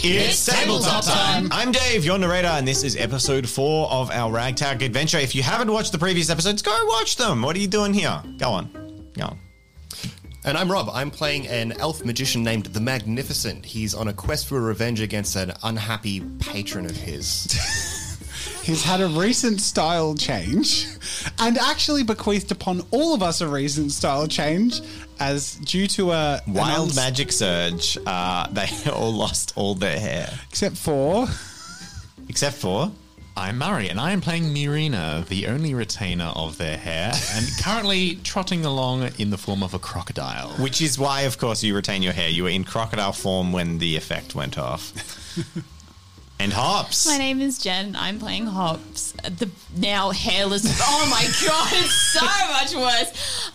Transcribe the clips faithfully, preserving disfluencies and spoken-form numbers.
It's tabletop time. I'm Dave, your narrator, and this is episode four of our Ragtag adventure. If you haven't watched the previous episodes, go watch them. What are you doing here? Go on. Go on. And I'm Rob. I'm playing an elf magician named The Magnificent. He's on a quest for revenge against an unhappy patron of his. He's had a recent style change and actually bequeathed upon all of us a recent style change as due to a... Wild uns- magic surge. Uh, they all lost all their hair. Except for... Except for... I'm Murray, and I am playing Mirina, the only retainer of their hair, and currently trotting along in the form of a crocodile. Which is why, of course, you retain your hair. You were in crocodile form when the effect went off. And Hops. My name is Jen. I'm playing Hops, the now hairless. Oh my god, it's so much worse.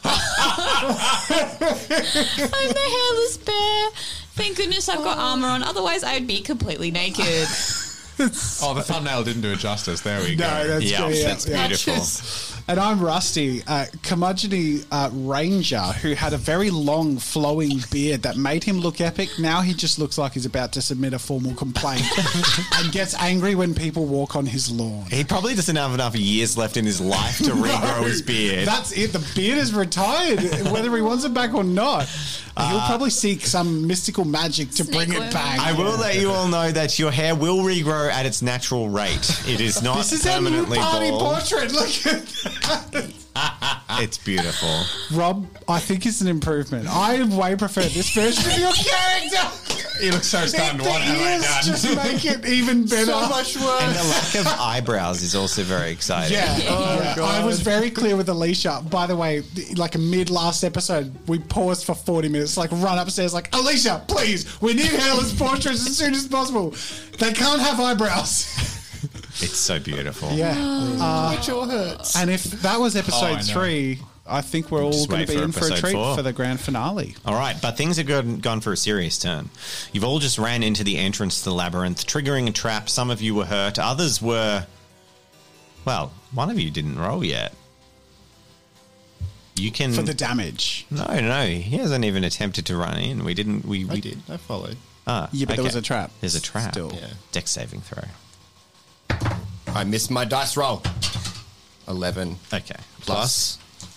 I'm the hairless bear. Thank goodness I've got armor on. Otherwise, I would be completely naked. Oh, the thumbnail didn't do it justice. There we go. No, that's Yeah, true, yeah, that's yeah. beautiful. And I'm Rusty, a curmudgeony uh, ranger who had a very long flowing beard that made him look epic. Now he just looks like he's about to submit a formal complaint and gets angry when people walk on his lawn. He probably doesn't have enough years left in his life to regrow his beard. That's it. The beard is retired, whether he wants it back or not. He'll Uh, probably seek some mystical magic to Snake bring worm. it back. I will let you all know that your hair will regrow at its natural rate. It is not This is a new permanently party bald. portrait. Look at that. It's beautiful. Rob, I think it's an improvement. I way prefer this version of your character. You look so stunned. The What have I ears done? just make it even better. So much worse. And the lack of eyebrows is also very exciting. Yeah, Oh, yeah. God. I was very clear with Alicia. By the way, like a mid last episode, we paused for forty minutes, like run upstairs, like, Alicia, please, we need hairless portraits as soon as possible. They can't have eyebrows. It's so beautiful. Yeah. Uh, It sure hurts. and if that was Oh, I episode know. three, I think we're all Just going wait to be for in for a episode treat four. for the grand finale. All right, but things have gone, gone for a serious turn. You've all just ran into the entrance to the labyrinth, triggering a trap. Some of you were hurt. Others were... Well, one of you didn't roll yet. You can... For the damage. No, no, he hasn't even attempted to run in. We didn't... We, we I did. I followed. Ah, Yeah, but there okay. was a trap. There's a trap. Still. Yeah. Dex saving throw. I missed my dice roll. eleven. Okay. Plus.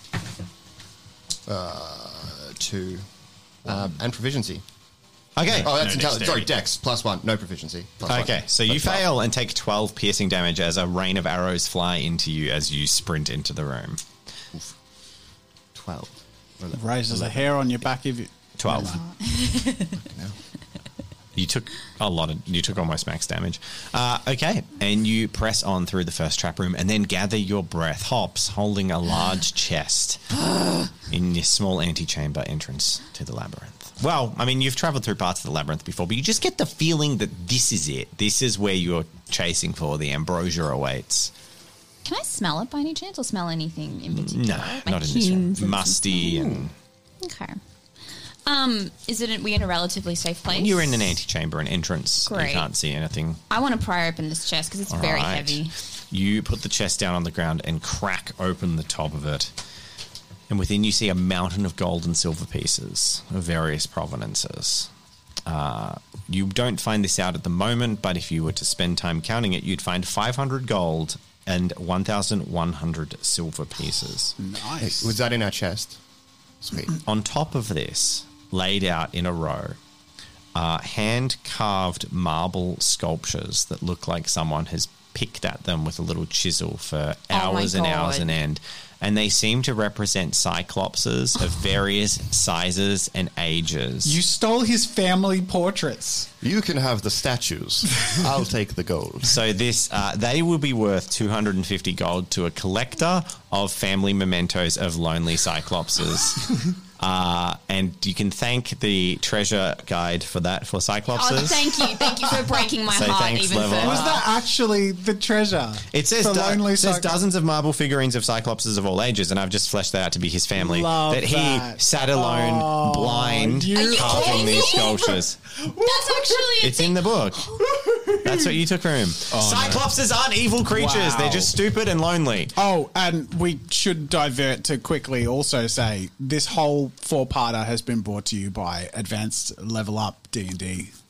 Uh, two. Um, and proficiency. Okay. Oh, that's No intelligence. Sorry, dexterity. Dex. Plus one. No proficiency. Plus one. Okay, so you That's twelve. fail and take twelve piercing damage as a rain of arrows fly into you as you sprint into the room. twelve. Raises a hair on your back if you... twelve. No. You took a lot of, you took almost max damage. Uh, okay, and you press on through the first trap room and then gather your breath. Hops holding a large chest in your small antechamber entrance to the labyrinth. Well, I mean, you've traveled through parts of the labyrinth before, but you just get the feeling that this is it. This is where you're chasing for. The ambrosia awaits. Can I smell it by any chance, or smell anything in particular? No, My not in this keen room. sense of Musty smell. and... Okay. Um, is it? We in a relatively safe place? You're in an antechamber, an entrance. You Great. can't see anything. I want to pry open this chest because it's All very right. heavy. You put the chest down on the ground and crack open the top of it. And within you see a mountain of gold and silver pieces of various provenances. Uh, you don't find this out at the moment, but if you were to spend time counting it, you'd find five hundred gold and one thousand one hundred silver pieces. Nice. Was that in our chest? Sweet. On top of this, laid out in a row, are hand-carved marble sculptures that look like someone has picked at them with a little chisel for Oh my hours and hours God. on end. And they seem to represent cyclopses of various sizes and ages. You stole his family portraits. You can have the statues. I'll take the gold. So this, uh, they will be worth two hundred fifty gold to a collector of family mementos of lonely cyclopses. Uh, and you can thank the treasure guide for that, for cyclopses. Oh, thank you, thank you for breaking my Say heart thanks, even level further. Was that actually the treasure? It says, For do- lonely it says cyclops? dozens of marble figurines of cyclopses of all ages, and I've just fleshed that out to be his family. Love that he that. sat alone, Oh, blind, you- Are you carving kidding these me? sculptures. That's actually a It's in the book. That's what you took from him. Cyclopses aren't evil creatures. Wow. They're just stupid and lonely. Oh, and we should divert to quickly also say this whole four-parter has been brought to you by Advanced Level Up D and D.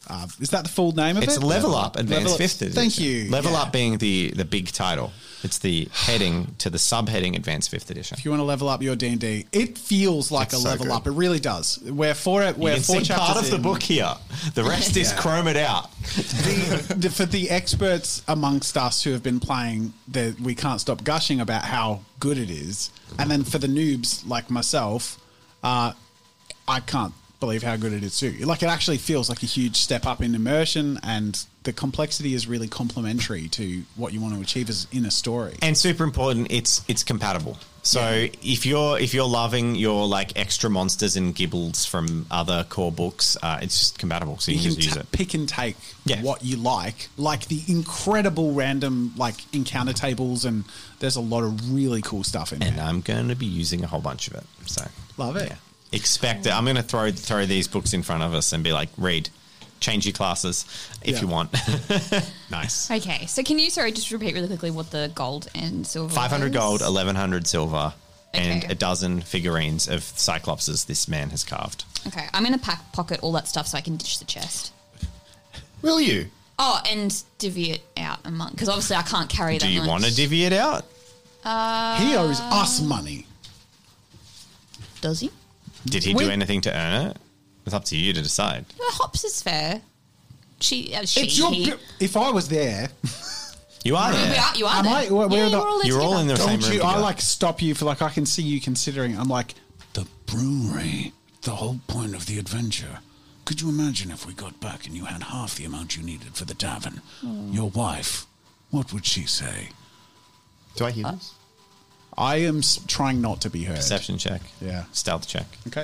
Uh, is that the full name of It's it? Level Up Advanced Level Up- Fifth Edition. Thank you. Level Yeah. Up being the, the big title. It's the heading to the subheading Advanced Fifth Edition. If you want to level up your D and D, it feels like It's a so level good. up. It really does. We're four. We're You can four see chapters part of the in. book here. The rest is Yeah. chrome it out. the, the, for the experts amongst us who have been playing, the, we can't stop gushing about how good it is. And then for the noobs like myself, uh, I can't believe how good it is too. Like, it actually feels like a huge step up in immersion, and the complexity is really complementary to what you want to achieve as in a story. And super important, it's it's compatible. So Yeah. if you're if you're loving your like extra monsters and gibbles from other core books, uh, it's just compatible. So you, You can can just use ta- it. pick and take Yeah. what you like, like the incredible random like encounter tables, and there's a lot of really cool stuff in And there. I'm going to be using a whole bunch of it. So Love it. yeah. Expect it. I'm going to throw throw these books in front of us and be like, read, change your classes if Yeah. you want. Nice. Okay, so can you, sorry, just repeat really quickly what the gold and silver five hundred was? gold, eleven hundred silver, and Okay. a dozen figurines of Cyclopses this man has carved. Okay, I'm going to pack pocket all that stuff so I can ditch the chest. Will you? Oh, and divvy it out among, because obviously I can't carry that Do you much. want to divvy it out? He owes us money. Does he? Did he We- do anything to earn it? It's up to you to decide. Well, Hops is fair. She, uh, she, It's your. he. bi- If I was there, You are We there. are, you are Am there. I- where- where yeah, are the- you're all, there You're all in together. the same don't room you? I together. like stop you for like I can see you considering. I'm like The brewery, the whole point of the adventure. Could you imagine if we got back and you had half the amount you needed for the tavern? Your wife, what would she say? Do I hear this? I am s- trying not to be heard. Perception check. Yeah. Stealth check. Okay.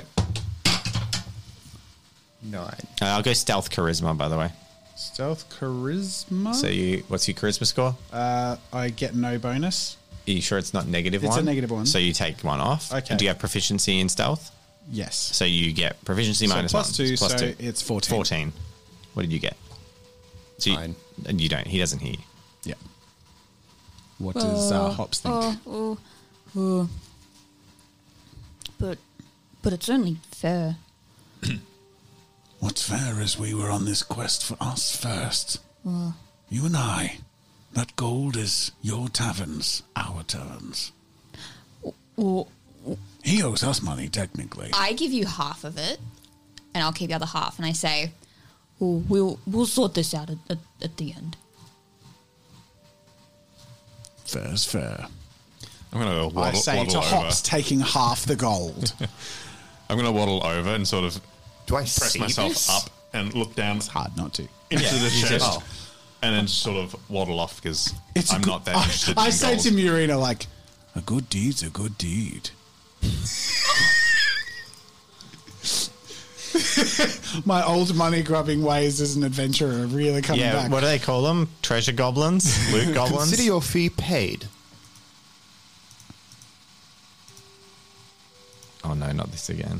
No. I, Uh, I'll go stealth charisma, by the way. Stealth charisma. So you, what's your charisma score? uh, I get no bonus. Are you sure it's not negative It's a one? negative one. So you take one off. Okay. Do you have proficiency in stealth? Yes. So you get proficiency So minus plus one. two, Plus so two. it's fourteen. fourteen. What did you get? So you, Nine. and you don't. He doesn't hear you. Yeah. What does uh, Hops think? Oh, oh, oh. But, but it's only fair. What's fair is we were on this quest for us first. You and I. That gold is your tavern's, our tavern's. Well, He owes us money, technically. I give you half of it, and I'll keep the other half, and I say, oh, we'll we'll sort this out at, at, at the end. Fair's fair. I'm going to I waddle, say waddle to over. Hops, taking half the gold. I'm going to waddle over and sort of do I press see myself this? up and look down It's hard not to. into the you chest, just- and then sort of waddle off because It's a I'm good- not that I, interested. I in say gold. to Murina, like, A good deed's a good deed. my old money grubbing ways as an adventurer are really coming Yeah. back. What do they call them? Treasure goblins? Loot goblins? Consider your fee paid. Oh no, not this again.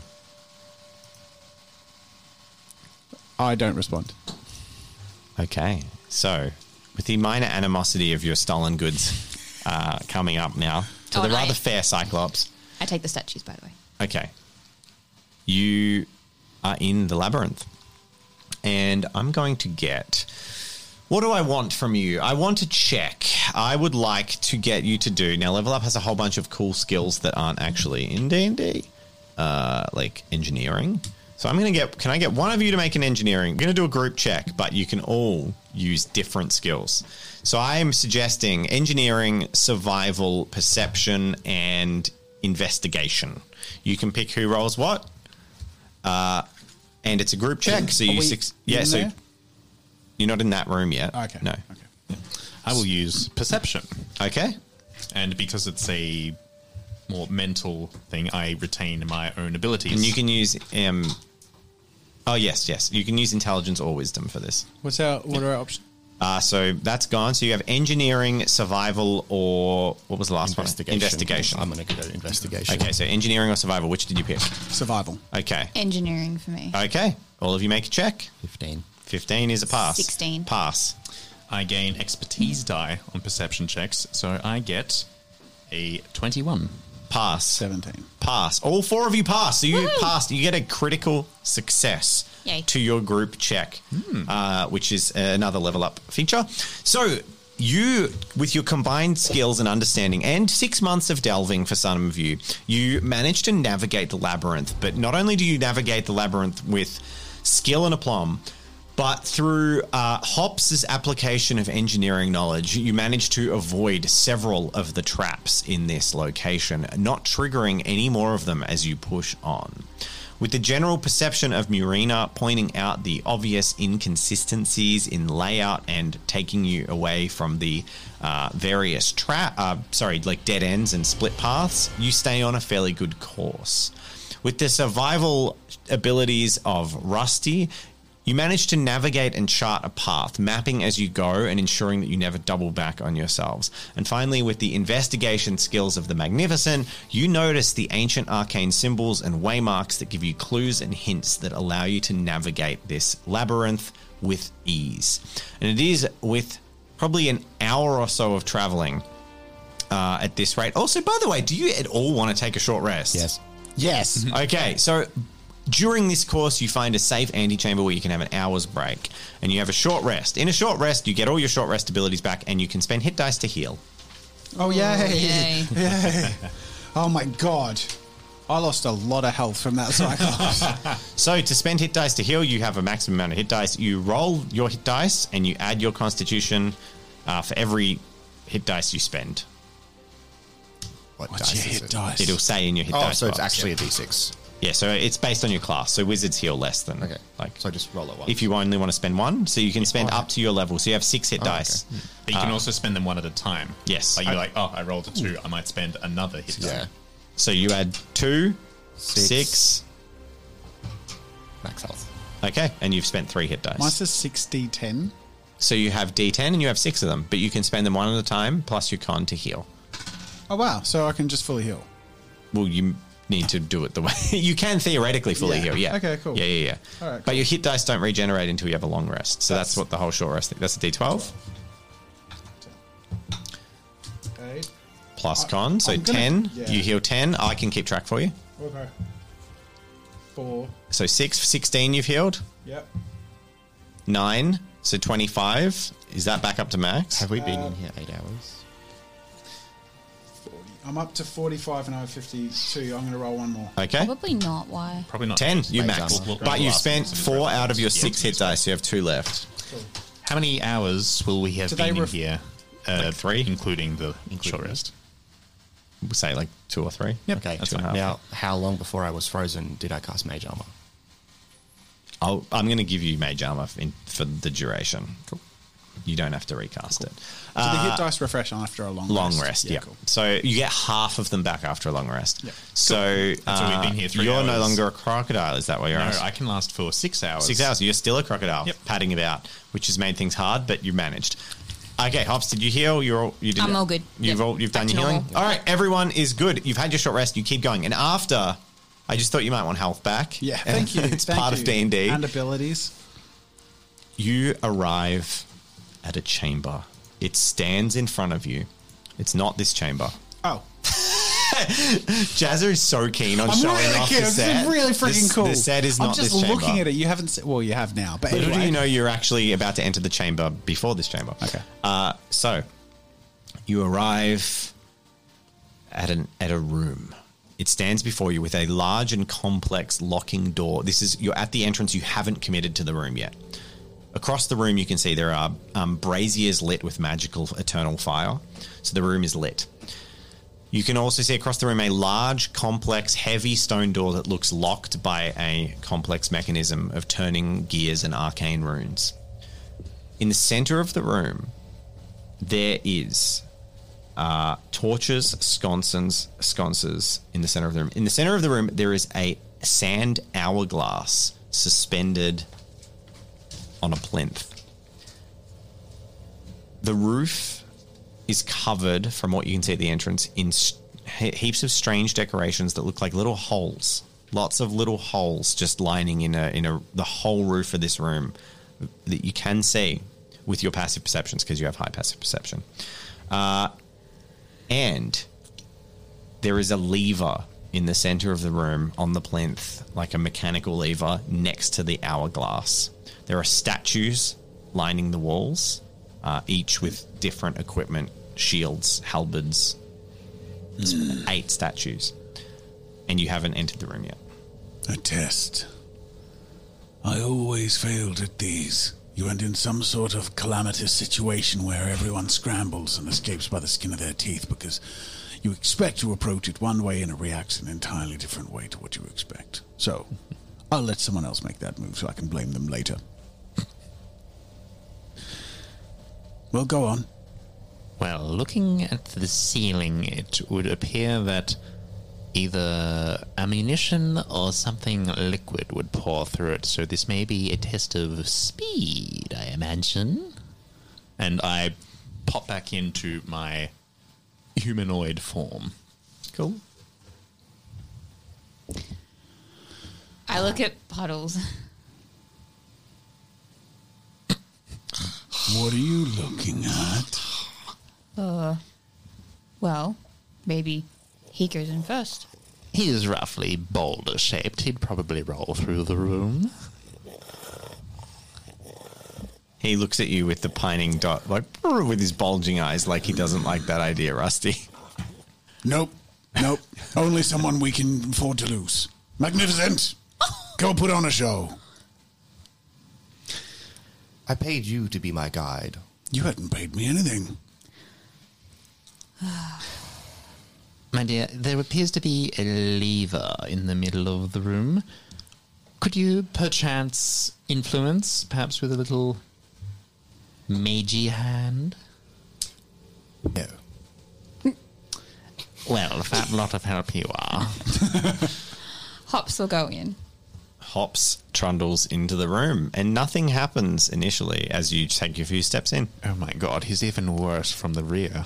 I don't respond. Okay, so with the minor animosity of your stolen goods uh, coming up now to Oh, the no. rather fair Cyclops. I take the statues, by the way. Okay, you are in the labyrinth, and I'm going to get. What do I want from you? I want to check. I would like to get you to do now. Level Up has a whole bunch of cool skills that aren't actually in D and D, uh, like engineering. So I'm going to get. Can I get one of you to make an engineering? I'm going to do a group check, but you can all use different skills. So I am suggesting engineering, survival, perception, and investigation. You can pick who rolls what, uh, and it's a group check. So Are you we six. Yeah. in So there? you're not in that room yet. Okay. No. Okay. I will use perception, Okay. and because it's a more mental thing, I retain my own abilities. And you can use um. Oh yes, yes. You can use intelligence or wisdom for this. What's our what are our options? Uh, so that's gone. So you have engineering, survival, or what was the last Investigation. one? Investigation. I'm going to go to investigation. Okay, so engineering or survival. Which did you pick? Survival. Okay. Engineering for me. Okay. All of you make a check. fifteen. Fifteen is a pass. sixteen. Pass. I gain expertise die on perception checks, so I get a twenty-one. Pass. Seventeen. Pass. All four of you pass. So you passed. You get a critical success Yay. to your group check, uh, which is another level up feature. So you, with your combined skills and understanding and six months of delving for some of you, you manage to navigate the labyrinth. But not only do you navigate the labyrinth with skill and aplomb, but through uh, Hops' application of engineering knowledge, you manage to avoid several of the traps in this location, not triggering any more of them as you push on. With the general perception of Murina pointing out the obvious inconsistencies in layout and taking you away from the uh, various trap, uh, sorry, like dead ends and split paths, you stay on a fairly good course. With the survival abilities of Rusty, you manage to navigate and chart a path, mapping as you go and ensuring that you never double back on yourselves. And finally, with the investigation skills of the Magnificent, you notice the ancient arcane symbols and waymarks that give you clues and hints that allow you to navigate this labyrinth with ease. And it is with probably an hour or so of traveling uh, at this rate. Also, by the way, do you at all want to take a short rest? Yes. Yes. Okay, so during this course, you find a safe antechamber where you can have an hour's break, and you have a short rest. In a short rest, you get all your short rest abilities back, and you can spend hit dice to heal. Oh, yay. Yay. Yay. Oh, my God. I lost a lot of health from that cycle. So to spend hit dice to heal, you have a maximum amount of hit dice. You roll your hit dice, and you add your constitution uh, for every hit dice you spend. What What's dice your is hit it? dice? It'll say in your hit Oh, dice so it's box. actually a d six. Yeah, so it's based on your class. So wizards heal less than Okay. like So just roll it one. if you only want to spend one, so you can spend Oh, up to your level. So you have six hit Oh, dice. okay. But you can also spend them one at a time. Yes. Like you're like, oh, I rolled a two. I might spend another hit die. Yeah. So you add two, Six. six. Max health. Okay, and you've spent three hit dice. Mine says six d ten. So you have D ten and you have six of them, but you can spend them one at a time plus your con to heal. Oh, wow. So I can just fully heal. Well, you need to do it the way you can theoretically fully Yeah. heal. Yeah. Okay, cool. Yeah, yeah, yeah. All right, But cool. your hit dice don't regenerate until you have a long rest. So that's, That's- what the whole short rest thing. That's a D twelve Eight. plus I- con. So I'm gonna- ten. yeah. You heal ten. I can keep track for you. Okay. Four. So six, sixteen you've healed. Yep. Nine. So twenty-five. Is that back up to max? Have we been Uh, in here eight hours? I'm up to forty-five and I have fifty-two. I'm going to roll one more. Okay. Probably not. Why? Probably not. ten. You Mage max. armor. We'll- But we'll you've ask spent them. four out of your Yeah. six hit dice. You have two left. How many hours will we have Do they been in ref- here? Uh, Like three? including the Including short it. rest. We'll say like two or three. Okay. That's two and a half. Now, how long before I was frozen did I cast Mage Armor? I'll, I'm going to give you mage armor in, for the duration. Cool. You don't have to recast it. So the hit dice refresh after a long Long rest. rest, yeah. Cool. So you get half of them back after a long rest. Yeah. So That's why we've uh, been here three you're no hours. longer a crocodile. Is that why you're No, on? I can last for six hours. Six hours. You're still a crocodile, Yep. padding about, which has made things hard, but you managed. Okay, Hops, did you heal? You're all, you did. I'm all good. You've Yep. all you've Back done to your healing. normal. All right, everyone is good. You've had your short rest. You keep going, and after, I just thought you might want health back. Yeah, thank you. it's Thank part you. of D and D. And abilities. You arrive at a chamber. It stands in front of you. It's not this chamber. Oh. Jazzer is so keen on I'm showing really off keen. the This set. is really freaking This- cool. The set is not I'm just this chamber. looking at it. You haven't se- well, you have now. But Little anyway. do you know, you're actually about to enter the chamber before this chamber. Okay. Uh, so, you arrive at an at a room. It stands before you with a large and complex locking door. This is you're at the entrance. You haven't committed to the room yet. Across the room, you can see there are um, braziers lit with magical eternal fire. So the room is lit. You can also see across the room a large, complex, heavy stone door that looks locked by a complex mechanism of turning gears and arcane runes. In the center of the room, there is uh, torches, sconces, sconces in the center of the room. In the center of the room, there is a sand hourglass suspended on a plinth. The roof is covered, from what you can see at the entrance, in s- he- heaps of strange decorations that look like little holes. Lots of little holes just lining in a in a the whole roof of this room that you can see with your passive perceptions because you have high passive perception. Uh, and there is a lever in the center of the room on the plinth, like a mechanical lever next to the hourglass. There are statues lining the walls, uh, each with different equipment, shields, halberds. There's eight statues. And you haven't entered the room yet. A test. I always failed at these. You end in some sort of calamitous situation where everyone scrambles and escapes by the skin of their teeth because you expect to approach it one way and it reacts an entirely different way to what you expect. So, I'll let someone else make that move so I can blame them later. Well, go on. Well, looking at the ceiling, it would appear that either ammunition or something liquid would pour through it, so this may be a test of speed, I imagine. And I pop back into my humanoid form. Cool. I look at Puddles. What are you looking at? Uh, well, maybe he goes in first. He is roughly boulder-shaped. He'd probably roll through the room. He looks at you with the pining dot, like with his bulging eyes, like he doesn't like that idea, Rusty. Nope. Nope. Only someone we can afford to lose. Magnificent. Go put on a show. I paid you to be my guide. You hadn't paid me anything. My dear, there appears to be a lever in the middle of the room. Could you perchance influence, perhaps with a little magey hand? No. Well, a fat lot of help you are. Hops will go in. Hops trundles into the room, and nothing happens initially as you take a few steps in. Oh my god, he's even worse from the rear.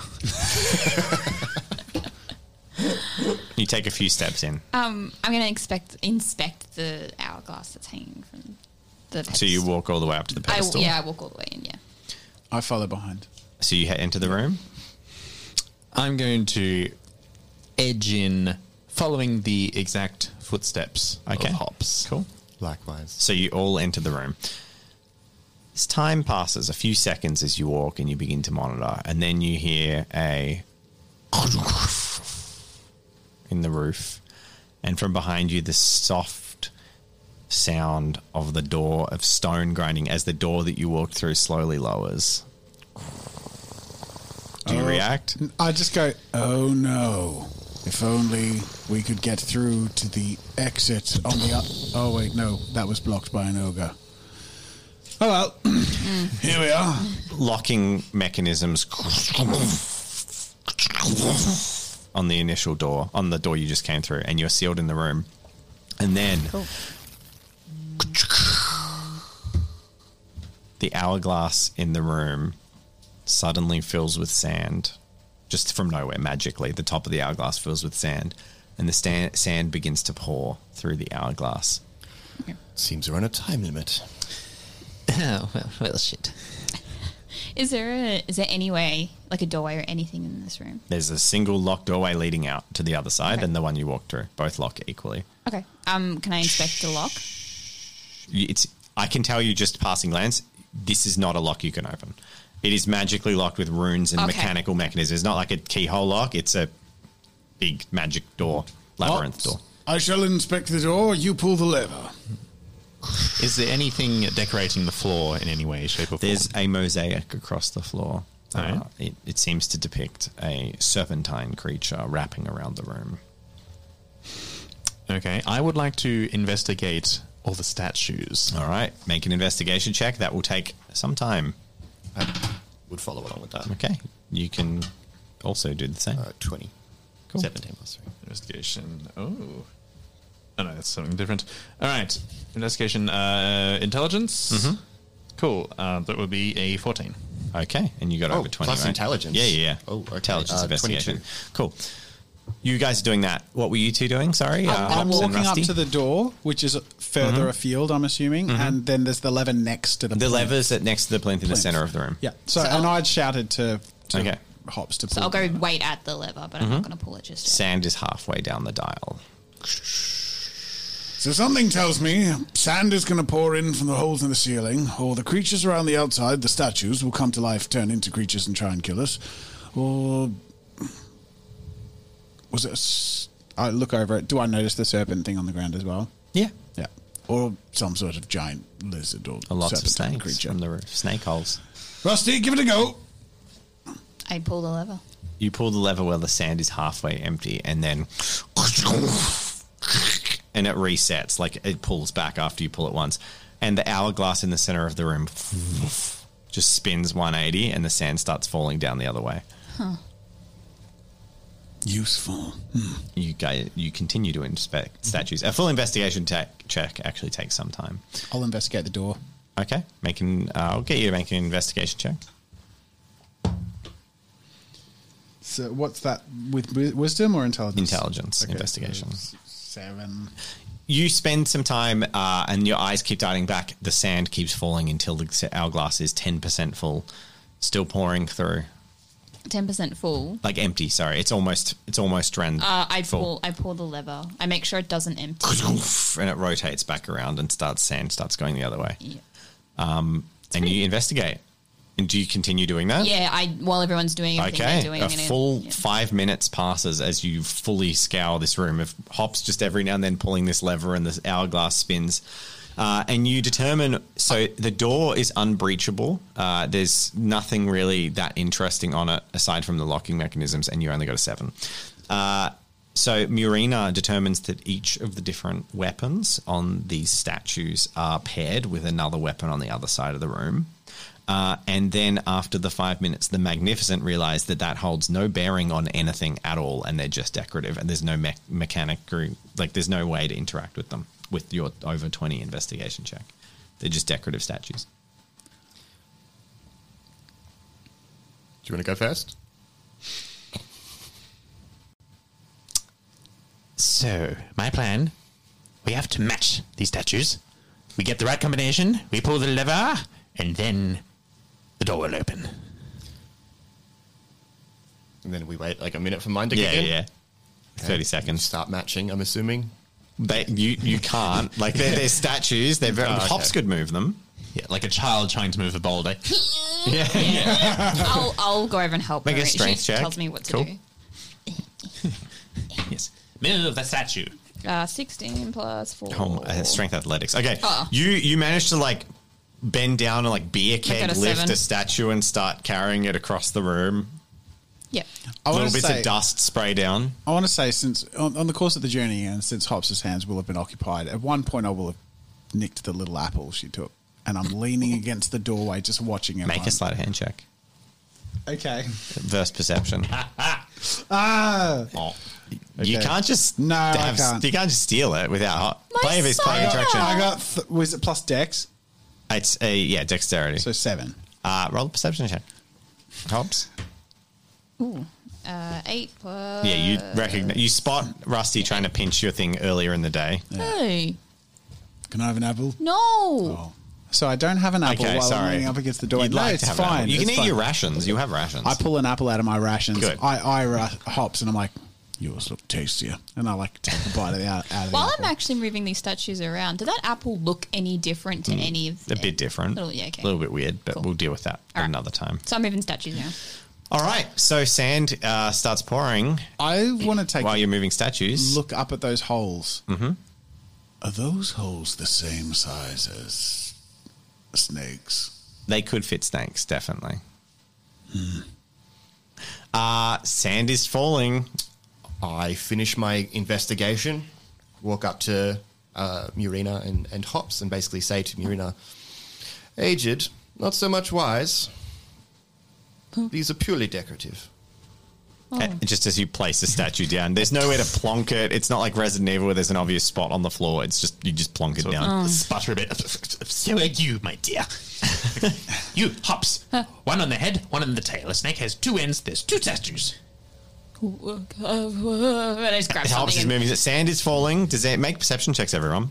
You take a few steps in. Um, I'm going to inspect inspect the hourglass that's hanging from the So you pedestal. walk all the way up to the I, pedestal. yeah, I walk all the way in, yeah. I follow behind. So you head into the room. I'm going to edge in, following the exact footsteps Okay. of Hops. Cool. Likewise. So you all enter the room. As time passes, a few seconds as you walk and you begin to monitor, and then you hear a in the roof, and from behind you the soft sound of the door of stone grinding as the door that you walked through slowly lowers. Do you Oh. react? I just go, Oh no. If only we could get through to the exit on the... O- oh wait, no. That was blocked by an ogre. Oh well. Here we are. Locking mechanisms on the initial door, on the door you just came through, and you're sealed in the room. And then Cool. the hourglass in the room suddenly fills with sand, just from nowhere, magically. The top of the hourglass fills with sand, and the sta- sand begins to pour through the hourglass. Seems we're on a time limit. Oh, well, well, shit. Is there a, is there any way, like a doorway or anything in this room? There's a single locked doorway leading out to the other side, Okay. and the one you walk through. Both lock equally. Okay. Um, can I inspect the lock? You- It's. I can tell you just passing glance, this is not a lock you can open. It is magically locked with runes and Okay. mechanical mechanisms. It's not like a keyhole lock. It's a big magic door, labyrinth Hops, door. I shall inspect the door. You pull the lever. Is there anything decorating the floor in any way, shape, or form? There's a mosaic across the floor. Oh, yeah? Uh, it, it seems to depict a serpentine creature wrapping around the room. Okay, I would like to investigate all the statues. All right, make an investigation check. That will take some time. I would follow along with that. Okay, you can also do the same. Uh, twenty. Cool. seventeen plus three. Investigation. Oh. Oh, no, that's something different. All right. Investigation. Uh, intelligence. Mm-hmm. Cool. Uh, that would be a fourteen. Okay, and you got Oh, over twenty, plus right? intelligence. Yeah, yeah, yeah. Oh, okay. Intelligence Uh, investigation. twenty-two. Cool. You guys are doing that. What were you two doing? Sorry, uh, I'm, I'm Hops and walking up Rusty? to the door, which is further afield, I'm assuming, and then there's the lever next to the The plinth. levers at next to the plinth in the Plinth. center of the room. Yeah. So, So and I'll- I'd shouted to, to Okay. Hops to pull. So I'll go the lever. wait at the lever, but I'm not going to pull it just yet. Sand is halfway down the dial. So something tells me sand is going to pour in from the holes in the ceiling, or the creatures around the outside, the statues, will come to life, turn into creatures and try and kill us. Or was it? A s- I look over it. Do I notice the serpent thing on the ground as well? Yeah. Yeah. Or some sort of giant lizard or A lot of serpentine snakes creature. from the roof. Snake holes. Rusty, give it a go. I pull the lever. You pull the lever where the sand is halfway empty, and then and it resets, like it pulls back after you pull it once, and the hourglass in the center of the room just spins one eighty, and the sand starts falling down the other way. Huh. Useful. Hmm. You go, you continue to inspect statues. A full investigation ta- check actually takes some time. I'll investigate the door. Okay, making. Uh, I'll get you to make an investigation check. So what's that with wi- wisdom or intelligence? Intelligence, investigation. so Seven. You spend some time, uh, and your eyes keep darting back. The sand keeps falling until the hourglass is ten percent full, still pouring through. Ten percent full. Like empty, sorry. It's almost it's almost ran Uh, I full. pull. I pull the lever. I make sure it doesn't empty. And it rotates back around and starts sand starts going the other way. Yeah. Um, and you investigate. And do you continue doing that? Yeah. I while everyone's doing everything Okay. they're doing. A I'm gonna- full yeah. five minutes passes as you fully scour this room. If Hop's just every now and then pulling this lever and this hourglass spins. Uh, and you determine, so the door is unbreachable. Uh, there's nothing really that interesting on it aside from the locking mechanisms, and you only got a seven. Uh, so Murina determines that each of the different weapons on these statues are paired with another weapon on the other side of the room. Uh, and then after the five minutes, the Magnificent realize that that holds no bearing on anything at all, and they're just decorative, and there's no me- mechanic, or, like there's no way to interact with them with your over twenty investigation check. They're just decorative statues. Do you want to go first? So, my plan, we have to match these statues. We get the right combination, we pull the lever, and then the door will open. And then we wait like a minute for mine to Yeah, kick in. yeah. thirty Okay. seconds. Start matching, I'm assuming. They, you you can't. Like, they're, they're statues. They're very, Oh, okay. Hops could move them. Yeah, like a child trying to move a boulder. Yeah. I'll I'll go over and help Make her. a strength she check. tells me what to Cool. do. Yes. Move the statue. Uh, sixteen plus four. Oh, uh, strength athletics. Okay. Oh. You you managed to, like, bend down and, like, beer keg got a lift seven. a statue and start carrying it across the room. Yep. I Little want to bits say, of dust spray down. I want to say, since on, on the course of the journey and since Hops' hands will have been occupied, at one point I will have nicked the little apple she took, and I'm leaning against the doorway just watching it. Make a sleight of hand check. Okay. Versus perception. Ah. Oh. You Okay. can't just No, I have- can't. You can't just steal it without My play this play son. interaction. I got. Th- was it plus Dex? It's a yeah dexterity. So seven. Uh, roll a perception check. Hops. Ooh. Uh, eight plus. Yeah, you recognize you spot Rusty trying to pinch your thing earlier in the day. Hey. Can I have an apple? No. Oh. So I don't have an apple Okay, while I'm sorry. leaning up against the door. You'd no, like it's to have an fine. apple. You can it's eat your fine. rations. You have rations. I pull an apple out of my rations. Good. I, I ra- Hops, and I'm like, yours look tastier. And I like take a bite of the, out, out of the While apple. I'm actually moving these statues around, did that apple look any different to any of a bit different. Little, yeah, okay. A little bit weird, but Cool. we'll deal with that at All right. another time. So I'm moving statues now. All right. So sand uh, starts pouring I want to take while a you're moving statues. look up at those holes. Mm-hmm. Are those holes the same size as snakes? They could fit snakes, definitely. Uh, sand is falling. I finish my investigation, walk up to uh, Murina and, and Hops and basically say to Murina, Aged, not so much wise. These are purely decorative. Oh. Uh, Just as you place the statue down, there's nowhere to plonk it. It's not like Resident Evil where there's an obvious spot on the floor. It's just you just plonk it So down. sputter a bit. So are you, my dear. You, Hops. One on the head, one on the tail. A snake has two ends. There's two statues. And I just grab It helps is something. and- moving. Sand is falling. Does it make perception checks, everyone?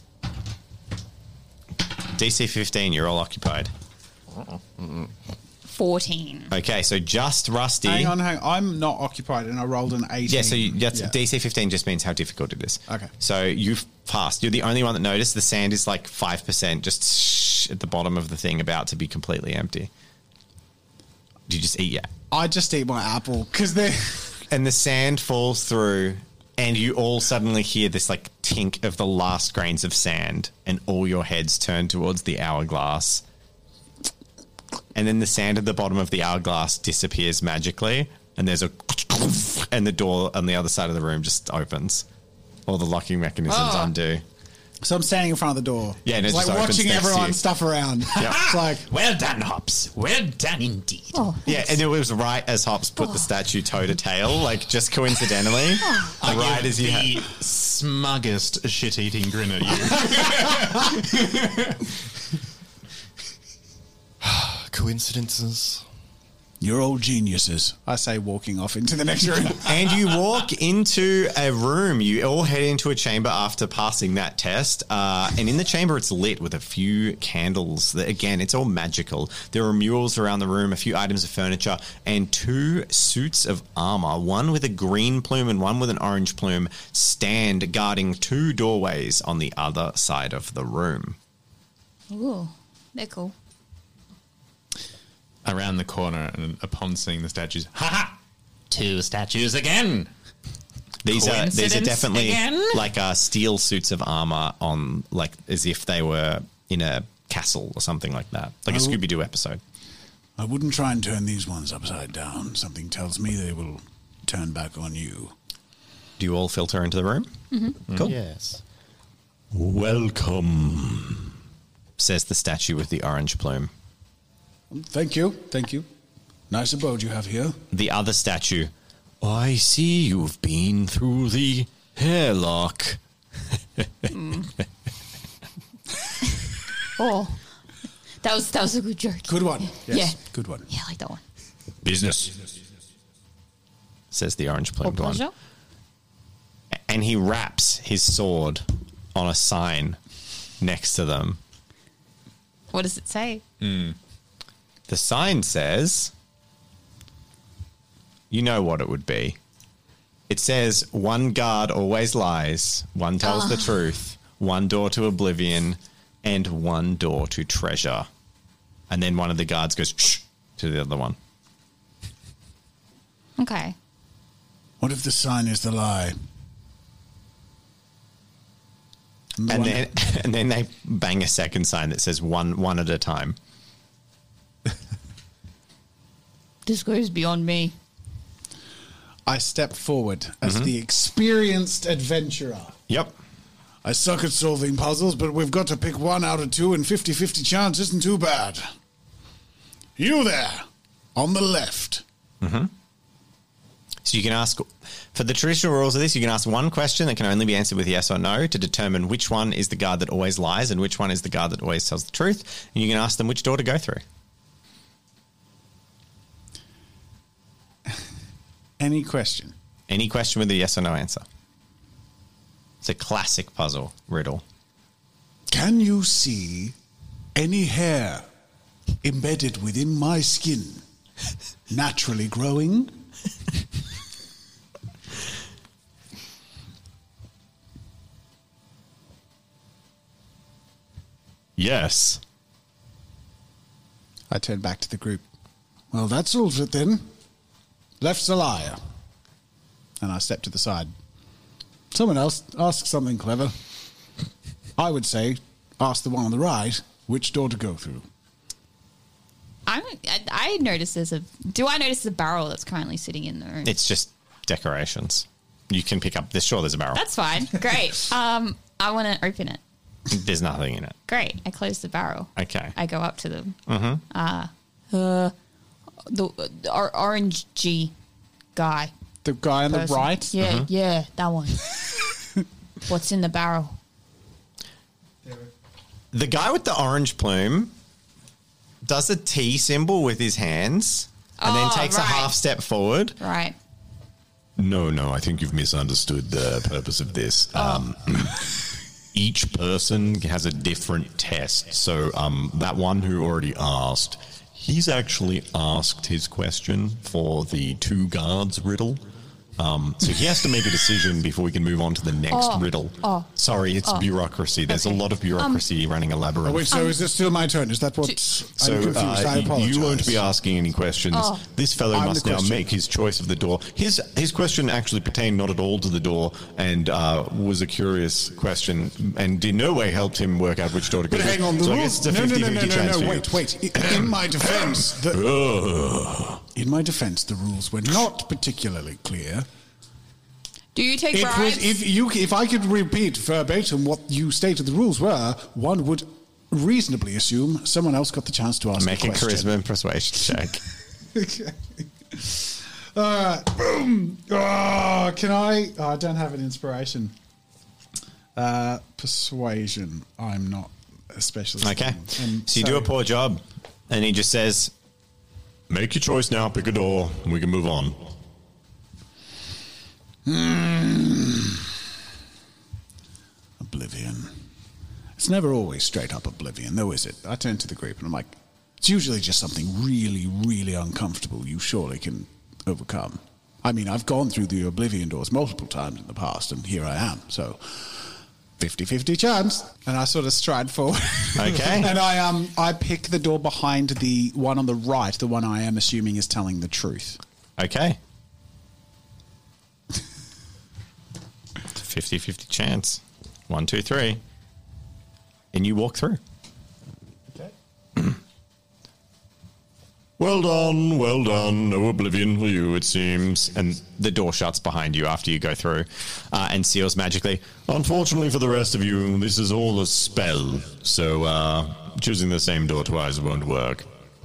D C fifteen. You're all occupied. fourteen. Okay, so just Rusty. Hang on, hang on. I'm not occupied, and I rolled an eighteen. Yeah, so you, that's Yeah. D C fifteen just means how difficult it is. Okay. So you've passed. You're the only one that noticed the sand is like five percent just shh, at the bottom of the thing, about to be completely empty. Do you just eat? Yeah. I just eat my apple because they. And the sand falls through, and you all suddenly hear this like tink of the last grains of sand, and all your heads turn towards the hourglass. And then the sand at the bottom of the hourglass disappears magically, and there's a and the door on the other side of the room just opens. All the locking mechanisms Oh. undo. So I'm standing in front of the door. Yeah, and it it's just like opens watching next to everyone you. stuff around. It's like, Well done, Hops. Well done indeed. Oh, Yeah, and it was right as Hops put the statue toe to tail, like just coincidentally, right as you the had. smuggest shit-eating grin at you. Coincidences. You're all geniuses. I say, walking off into the next room. And you walk into a room. You all head into a chamber after passing that test. Uh, and in the chamber, it's lit with a few candles. That, again, it's all magical. There are murals around the room, a few items of furniture, and two suits of armor. One with a green plume and one with an orange plume stand guarding two doorways on the other side of the room. Ooh, they're cool. Around the corner, and upon seeing the statues, ha ha! Two statues again. These are these are Coincidence definitely again? like uh, steel suits of armor on, like as if they were in a castle or something like that, like a Oh. Scooby Doo episode. I wouldn't try and turn these ones upside down. Something tells me they will turn back on you. Do you all filter into the room? Mm-hmm. Cool. Yes. Welcome, says the statue with the orange plume. Thank you. Thank you. Nice abode you have here. The other statue, I see you've been through the hairlock. Oh, that was that was a good joke. Good one. Yes. Yeah. Good one. Yeah, I like that one. Business, says the orange Or plumed one. pleasure. And he wraps his sword on a sign next to them. What does it say? The sign says, you know what it would be. It says, one guard always lies, one tells the truth, one door to oblivion, and one door to treasure. And then one of the guards goes, shh, to the other one. Okay. What if the sign is the lie? the And one- then, and then they bang a second sign that says one, one at a time. This goes beyond me. I step forward as Mm-hmm. the experienced adventurer. Yep. I suck at solving puzzles, but we've got to pick one out of two, and fifty-fifty chance isn't too bad. You there, on the left. So you can ask, for the traditional rules of this, you can ask one question that can only be answered with yes or no to determine which one is the guard that always lies and which one is the guard that always tells the truth. And you can ask them which door to go through. Any question? Any question with a yes or no answer. It's a classic puzzle riddle. Can you see any hair embedded within my skin, naturally growing? Yes. I turn back to the group. Well, that solves it then. Left's a liar. And I step to the side. Someone else ask something clever. I would say, ask the one on the right which door to go through. I'm, I, I noticed there's a. Do I notice the barrel that's currently sitting in the room? It's just decorations. You can pick up this. Sure, there's a barrel. That's fine. Great. Um, I want to open it. There's nothing in it. Great. I close the barrel. Okay. I go up to them. Mm-hmm. Uh, uh, the, the or, orangey guy. The guy on person. the right? Yeah, yeah, that one. What's in the barrel? The guy with the orange plume does a T symbol with his hands and then Oh, takes a right. half step forward. Right. No, no, I think you've misunderstood the purpose of this. Um, each person has a different test. So um, that one who already asked, He's actually asked his question for the two guards riddle. Um, so he has to make a decision before we can move on to the next Oh, riddle. oh, Sorry, it's oh. bureaucracy. There's Okay. a lot of bureaucracy running a labyrinth. Oh, wait, so is it still my turn? Is that what? So I'm confused. uh, I apologize. you won't be asking any questions. Oh. This fellow I'm must the now question. make his choice of the door. His his question actually pertained not at all to the door, and uh, was a curious question, and in no way helped him work out which door to go But to. hang on, the so I rules. guess it's a No, no, no, fifty no, fifty no, chance no. for you. Wait, wait. I- In my defense, the, Ugh. in my defense, the rules were not particularly clear. Do you take It bribes? was if you if I could repeat verbatim what you stated the rules were, one would reasonably assume someone else got the chance to ask Make the a question. charisma and persuasion check. Okay. All right. Boom. Oh, can I? Oh, I don't have an inspiration. Uh, persuasion. I'm not especially. Okay. And So you do a poor job, and he just says, Make your choice now. Pick a door, and we can move on. Oblivion. It's never always straight up oblivion, though, is it? I turn to the group and I'm like, it's usually just something really, really uncomfortable you surely can overcome. I mean, I've gone through the oblivion doors multiple times in the past, and here I am, so fifty-fifty chance. And I sort of stride forward. Okay. and I um I pick the door behind the one on the right, the one I am assuming is telling the truth. okay. It's a fifty fifty chance. One, two, three. And you walk through. Well done, well done. No oblivion for you, it seems. And the door shuts behind you after you go through uh, and seals magically. Unfortunately for the rest of you, this is all a spell. So uh, choosing the same door twice won't work.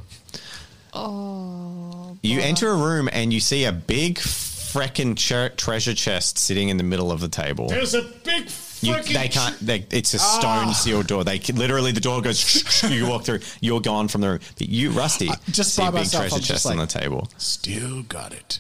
oh, You enter a room and you see a big freckin' ch- treasure chest sitting in the middle of the table. There's a big You, freaking... they can't. They, it's a stone sealed door. They can, literally the door goes. You walk through. You're gone from the room. But you, Rusty, just see by a big myself, treasure I'm just chest on the like- table. Still got it.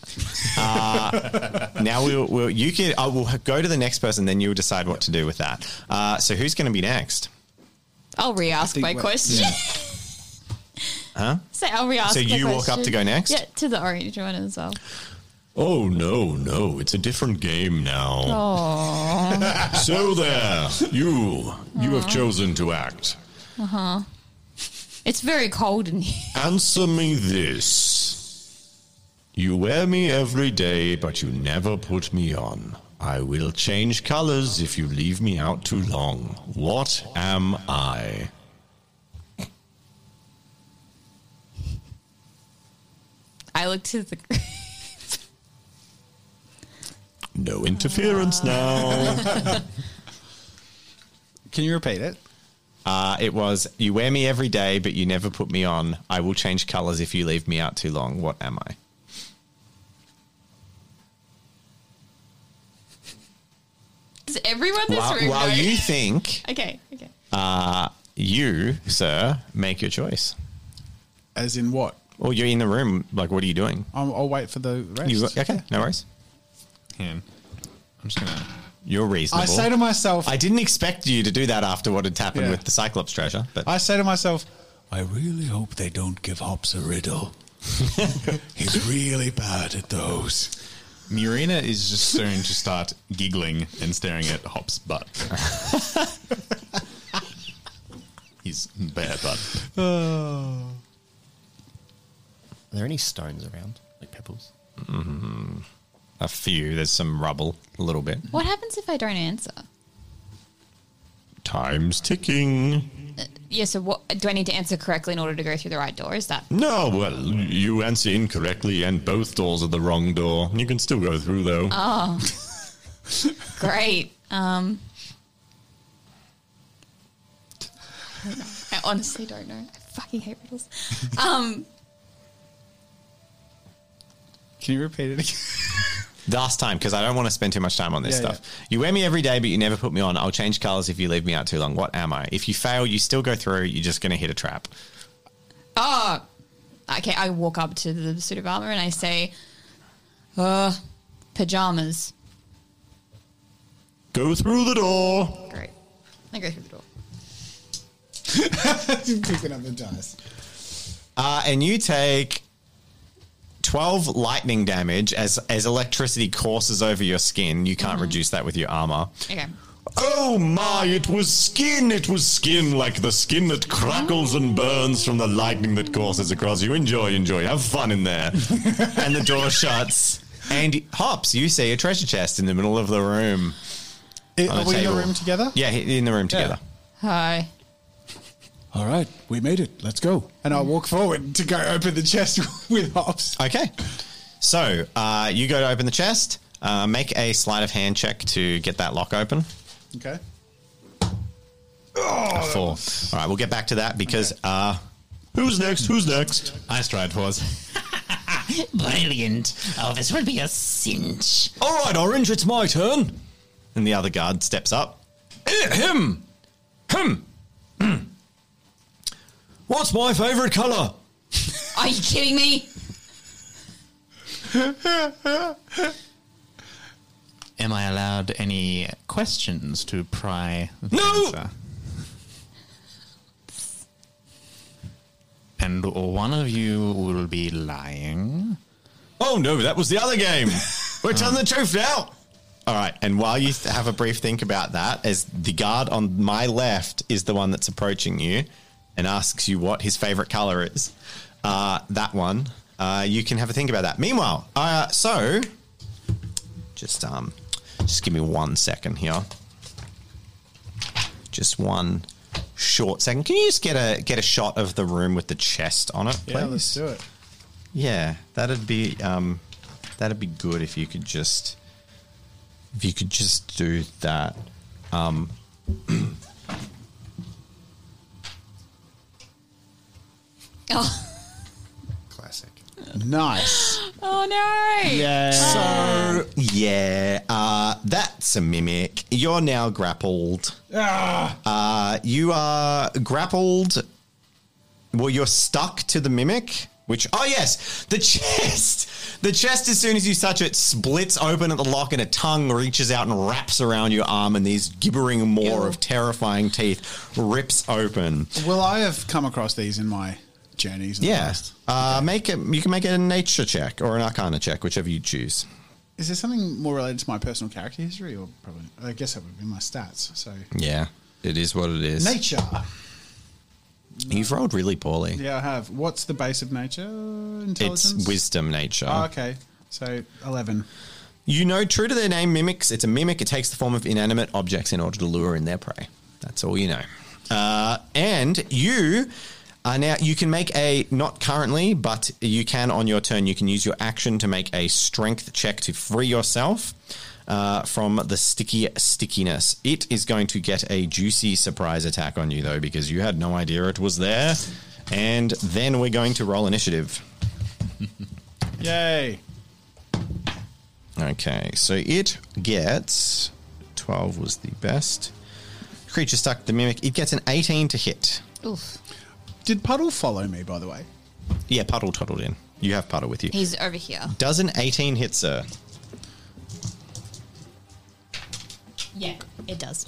Now we'll, we'll you can. I will go to the next person. Then you'll decide what to do with that. Uh, so who's going to be next? I'll re-ask think my we're- question. Huh? So I'll re-ask. So my you walk up question. to go next? Yeah, to the orange one as well. Oh, no, no. It's a different game now. Oh, So there, you, you have chosen to act. it's very cold in here. Answer me this. You wear me every day, but you never put me on. I will change colors if you leave me out too long. What am I? I look to the. No interference now. Can you repeat it? Uh, it was you wear me every day, but you never put me on. I will change colors if you leave me out too long. What am I? Does everyone in this While, room while know? you think, Okay, okay. uh, you, sir, make your choice. As in what? Or you're in the room. Like, what are you doing? I'll, I'll wait for the rest. You, okay, no worries. Yeah. I'm just gonna. You're reasonable. I say to myself, I didn't expect you to do that after what had happened Yeah. with the Cyclops treasure, but I say to myself, I really hope they don't give Hops a riddle. He's really bad at those. Murina is just soon to start giggling and staring at Hop's butt. His bare butt. Are there any stones around, like pebbles? a few. There's some rubble, a little bit. What happens if I don't answer? Time's ticking. Yeah, so what do I need to answer correctly in order to go through the right door? Is that No, well, you answer incorrectly, and both doors are the wrong door. You can still go through, though. great? Um, I honestly don't know. I fucking hate riddles. Um, can you repeat it again? Last time, because I don't want to spend too much time on this Yeah, stuff. You wear me every day, but you never put me on. I'll change colors if you leave me out too long. What am I? If you fail, you still go through. You're just going to hit a trap. oh, okay. I walk up to the suit of armor and I say, "Uh, pajamas." Go through the door. Great. I go through the door. Picking up the dice. Uh, and you take twelve lightning damage as as electricity courses over your skin. You can't reduce that with your armor. Okay. Oh my, it was skin, it was skin, like the skin that crackles and burns from the lightning that courses across you. Enjoy, enjoy, have fun in there. And the door shuts. And Hops, you see a treasure chest in the middle of the room. I- on are a we in the table. room together? Yeah, in the room together. Hi. All right, we made it. Let's go. And I walk forward to go open the chest with Hops. Okay. So uh, you go to open the chest. Uh, make a sleight of hand check to get that lock open. Okay. A four. All right, we'll get back to that because uh, Who's next? Who's next? I stride forwards. Brilliant. Oh, this will be a cinch. all right, Orange, it's my turn. And the other guard steps up. Eh, Him. Him. Hmm. What's my favorite color? Are you kidding me? Am I allowed any questions to pry? the No! answer? And one of you will be lying. Oh no, that was the other game. We're telling the truth now. All right, and while you have a brief think about that, as the guard on my left is the one that's approaching you and asks you what his favorite color is, uh, that one, uh, you can have a think about that. Meanwhile, uh, so just um, just give me one second here. Just one short second. Can you just get a get a shot of the room with the chest on it, please? Yeah, let's do it. Yeah, that'd be um, that'd be good if you could just if you could just do that. Um, Oh, Classic. Nice. oh no. Yeah. so yeah, uh, that's a mimic. You're now grappled. Ah, Uh, you are grappled. Well, you're stuck to the mimic. Which, oh yes, the chest. The chest, as soon as you touch it, splits open at the lock and a tongue reaches out and wraps around your arm and these gibbering maw Ew. of terrifying teeth rips open. Will I have come across these in my journeys in the Yeah. past? Uh, make it, you can make it a nature check or an arcana check, whichever you choose. Is there something more related to my personal character history, or probably? I guess that would be my stats. So Yeah, it is what it is. nature. You've rolled really poorly. Yeah, I have. What's the base of nature? Intelligence. It's wisdom nature. Oh, okay, so eleven. You know, true to their name, mimics. It's a mimic. It takes the form of inanimate objects in order to lure in their prey. That's all you know. Uh, and you are now. You can make a not currently, but you can on your turn. You can use your action to make a strength check to free yourself uh, from the sticky stickiness. It is going to get a juicy surprise attack on you though, because you had no idea it was there. And then we're going to roll initiative. Yay! Okay, so it gets twelve was the best. Creature stuck the mimic. It gets an eighteen to hit. Oof. Did Puddle follow me, by the way? Yeah, Puddle toddled in. You have Puddle with you. He's over here. Does an eighteen hit, sir? Yeah, it does.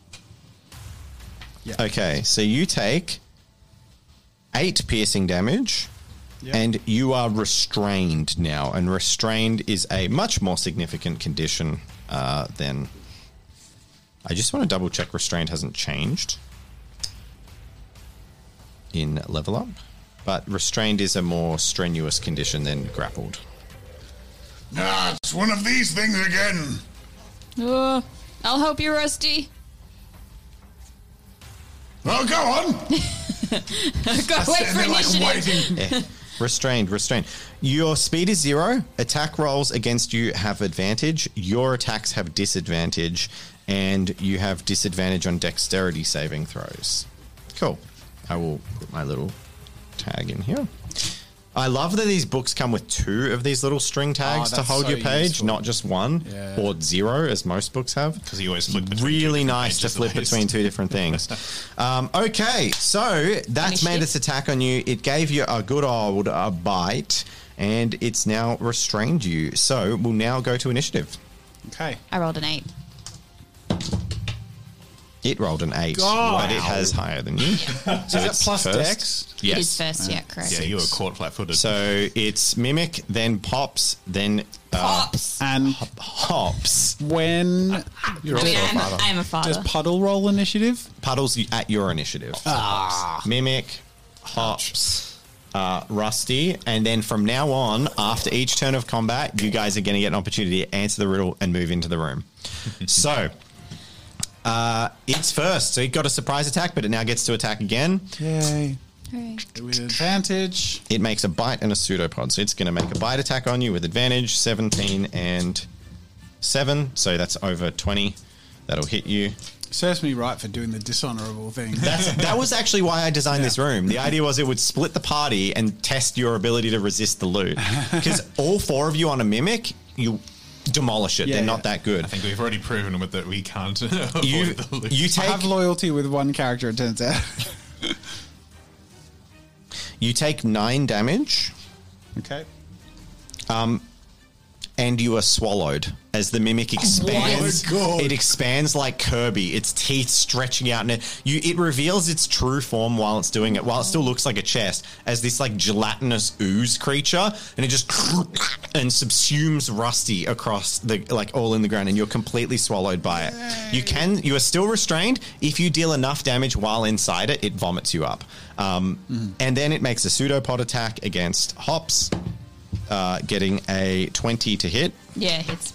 Okay, so you take eight piercing damage, Yep. and you are restrained now. And restrained is a much more significant condition uh, than. I just want to double check restrained hasn't changed in level up, but restrained is a more strenuous condition than grappled. Ah, it's one of these things again. Uh, I'll help you, Rusty. Well, go on. Go away for They're like initiative. waiting. Eh, restrained, restrained. Your speed is zero. Attack rolls against you have advantage. Your attacks have disadvantage, and you have disadvantage on dexterity saving throws. Cool. I will put my little tag in here. I love that these books come with two of these little string tags to that's hold so your page, useful. not just one Yeah. or zero, as most books have. Because you always flip between Really two nice to pages flip at least. between two different things. um, okay, so that's made Initiative. its attack on you. It gave you a good old uh, bite, and it's now restrained you. So we'll now go to initiative. Okay. I rolled an eight. It rolled an eight, God. but it has higher than you. So Is that it's plus first. dex? Yes. It is first, yeah, correct. Yeah, you were caught flat-footed. So it's Mimic, then Pops, then uh, Pops. And Hops. when You're I also mean, a I'm, father. I am a father. does Puddle roll initiative? Puddles at your initiative. Ah. Mimic, Hops, uh, Rusty, and then from now on, after each turn of combat, you guys are going to get an opportunity to answer the riddle and move into the room. So, uh, it's first. So it got a surprise attack, but it now gets to attack again. Yay. Hooray. With advantage. It makes a bite and a pseudopod. So it's going to make a bite attack on you with advantage, seventeen and seven. So that's over twenty. That'll hit you. Serves me right for doing the dishonorable thing. That's, that was actually why I designed this room. The idea was it would split the party and test your ability to resist the loot. Because all four of you on a Mimic, you demolish it. Yeah, They're yeah. not that good. I think we've already proven with that we can't avoid You, the loot. you I take have loyalty with one character, it turns out. you take nine damage, Okay. and you are swallowed as the Mimic expands. Oh my God. It expands like Kirby. Its teeth stretching out, and it, you, it reveals its true form while it's doing it. While it still looks like a chest, as this like gelatinous ooze creature, and it just and subsumes Rusty across the like all in the ground, and you're completely swallowed by it. You can you are still restrained. If you deal enough damage while inside it, it vomits you up, um, and then it makes a pseudopod attack against Hops. Uh, getting a twenty to hit. Yeah, it's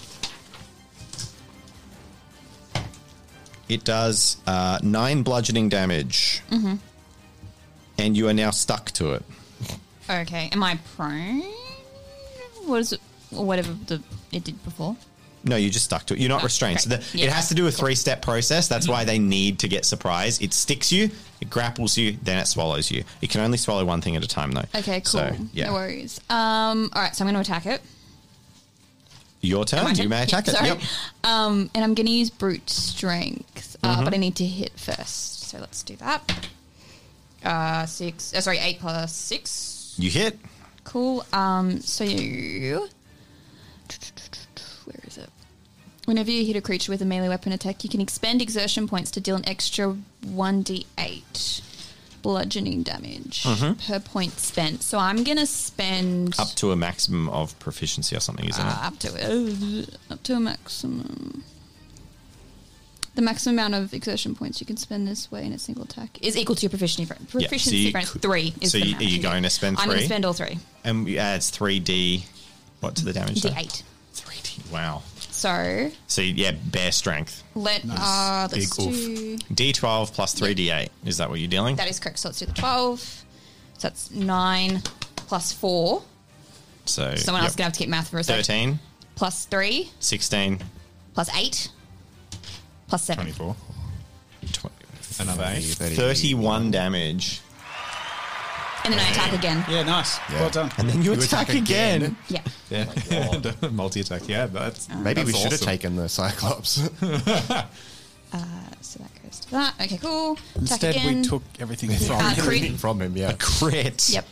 It does uh, nine bludgeoning damage. Mm-hmm. And you are now stuck to it. okay. Am I prone? What is it? Or whatever the it did before. No, you're just stuck to it. You're not Oh, restrained. So great. the, Yeah. it has to do a three step process. That's why they need to get surprise. It sticks you, it grapples you, then it swallows you. It can only swallow one thing at a time, though. Okay, cool. So, yeah. No worries. Um, all right, so I'm going to attack it. Your turn. My You turn? may attack Yeah, it. sorry. Yep. Um, and I'm going to use brute strength, uh, Mm-hmm. but I need to hit first. So let's do that. Uh, six. Uh, sorry, eight plus six. You hit. Cool. Um, so you. Where is it? Whenever you hit a creature with a melee weapon attack, you can expend exertion points to deal an extra one d eight bludgeoning damage per point spent. So I'm going to spend. Up to a maximum of proficiency or something, isn't Uh, up to uh, up to a maximum. The maximum amount of exertion points you can spend this way in a single attack is equal to your proficiency. For, so proficiency you for could- three is so the you- amount are I you can do. going to spend I'm going three? to spend all three. it? And it adds three d. What to the damage? D though? eight. three d. Wow. So So, yeah, bear strength. let uh, let's Big oof. do. d twelve plus three d eight. Is that what you're dealing? That is correct. So let's do the twelve. So that's nine plus four. So, Someone yep. else is going to have to keep math for a second. thirteen, Plus three, sixteen, plus eight, plus seven. twenty-four. twenty, Another eight. thirty-one damage. And then I attack again. Yeah, nice. Yeah. Well done. And then you, You attack, attack again. again. Yeah. Yeah. Multi attack. Yeah, that's Maybe we that's should have awesome. taken the Cyclops. So that goes to that. Okay, cool. Attack Instead, again. we took everything from Uh, him. crit. From him, yeah. Crit. Yep.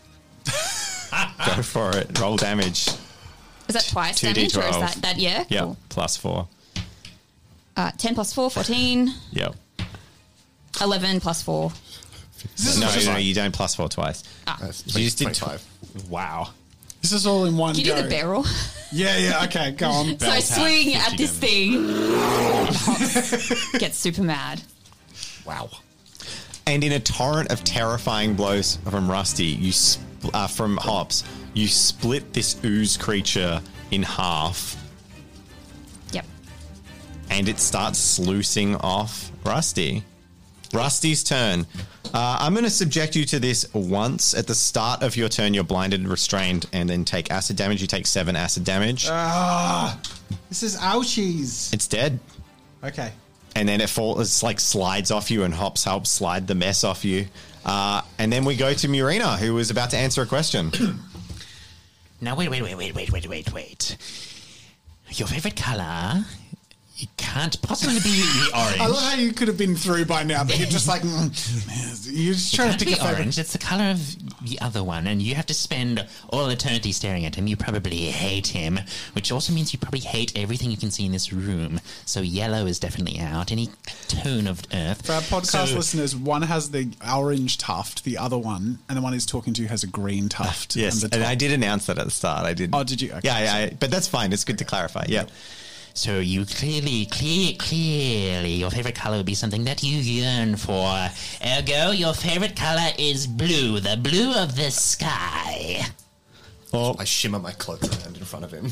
Go for it. Roll damage. Is that twice two damage or is d twelve. that that? Yeah. Yep. Cool. Plus four. Uh, ten plus four, fourteen. Yep. Eleven plus four. No, no, you don't plus four twice. That's You just did twenty-five. Wow. This is all in one Can you go. do the barrel? Yeah, yeah, okay, go on. so I swing at this thing. And Hops gets super mad. Wow. And in a torrent of terrifying blows from Rusty, you sp- uh, from Hops, you split this ooze creature in half, Yep. and it starts sluicing off Rusty. Rusty's turn. Uh, I'm going to subject you to this once. At the start of your turn, you're blinded, restrained, and then take acid damage. You take seven acid damage. Ah, this is ouchies. It's dead. Okay. And then it falls, it's like slides off you, and Hops helps slide the mess off you. Uh, and then we go to Murina, who was about to answer a question. Now, wait, wait, wait, wait, wait, wait, wait, wait. Your favorite color? It can't possibly be the orange. I love how you could have been through by now, but you're just like, mm, You're just It trying to can't pick be a favorite. orange. It's the color of the other one, and you have to spend all eternity staring at him. You probably hate him, which also means you probably hate everything you can see in this room. So yellow is definitely out. Any tone of earth. For our podcast So- listeners, one has the orange tuft, the other one, and the one he's talking to has a green tuft. Yes, on the and top. I did announce that at the start. I did. Oh, did you? Okay. Yeah, yeah, I- but that's fine. It's good to clarify. Yeah. So you clearly, clear, clearly, your favorite color would be something that you yearn for. Ergo, your favorite color is blue, the blue of the sky. Oh, I shimmer my cloak around in front of him.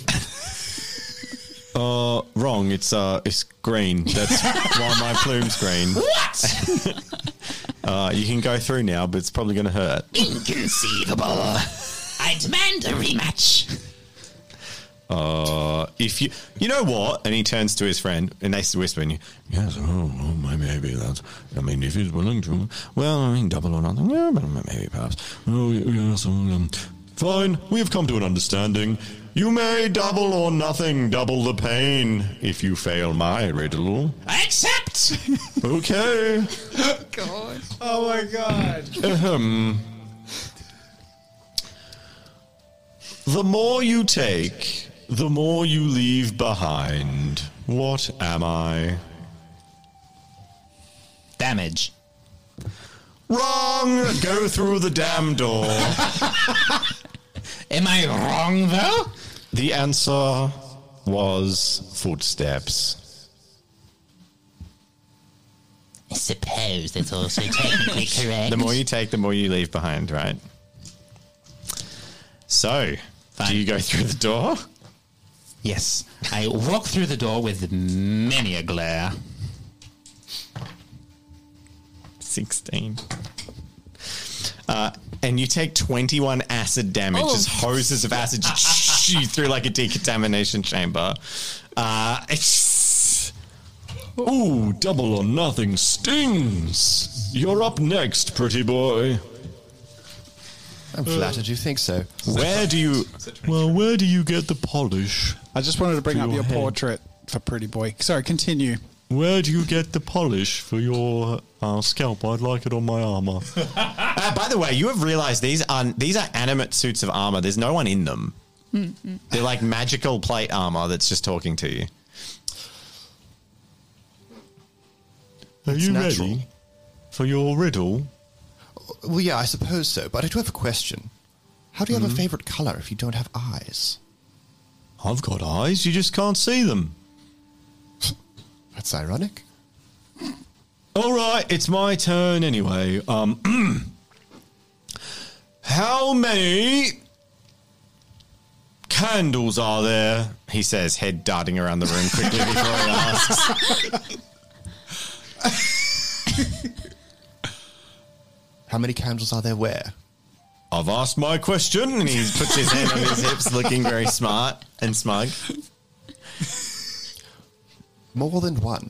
uh, wrong. It's uh, it's green. That's why my plume's green. What? Uh, you can go through now, but it's probably going to hurt. Inconceivable. I demand a rematch. Uh, if you, you know what? And he turns to his friend, and they whisper in you. Yes, oh, well, maybe that's. I mean, if he's willing to, well, I mean, double or nothing. Yeah, but maybe perhaps. Oh, yes. Um, fine. We have come to an understanding. You may double or nothing double the pain if you fail my riddle. I accept. Okay. God. Oh my god. Ahem. The more you take, the more you leave behind. What am I? Damage. Wrong! Go through the damn door. Am I wrong, though? The answer was footsteps. I suppose that's also technically correct. The more you take, the more you leave behind, right? So, Fine. do you go through the door? Yes. I walk through the door with many a glare. sixteen. Uh, and you take twenty-one acid damage Oh. as hoses of acid just shoot through like a decontamination chamber. Uh, it's... Ooh, double or nothing stings. You're up next, pretty boy. I'm flattered you think so. Where do you... Well, where do you get the polish? I just wanted to bring For up your your head. portrait for Pretty Boy. Sorry, continue. Where do you get the polish for your uh, scalp? I'd like it on my armor. Uh, by the way, you have realized these are these are animate suits of armor. There's no one in them. They're like magical plate armor that's just talking to you. Are It's you natural. ready for your riddle? Well, yeah, I suppose so. But I do have a question. How do you have a favorite color if you don't have eyes? I've got eyes, you just can't see them. That's ironic. All right, it's my turn anyway. Um, how many candles are there? He says, head darting around the room quickly before he asks. How many candles are there where? I've asked my question. And he puts his hand on his hips, looking very smart and smug. More than one.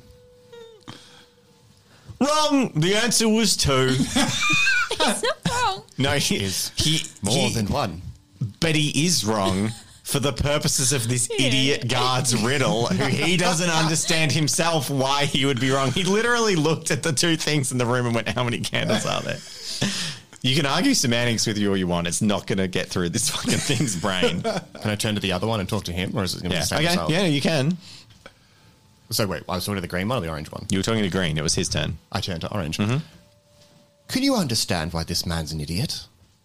Wrong. The answer was two. It's not wrong. No, he Is he More he- than one. But he is wrong for the purposes of this idiot guard's riddle, who he doesn't understand himself why he would be wrong. He literally looked at the two things in the room and went, how many candles are there? You can argue semantics with you all you want. It's not going to get through this fucking thing's brain. Can I turn to the other one and talk to him, or is it going to Yeah. be the same Okay. result? Yeah, you can. So wait, I was talking to the green one or the orange one? You were talking to Green. It was his turn. I turned to orange. Can you understand why this man's an idiot?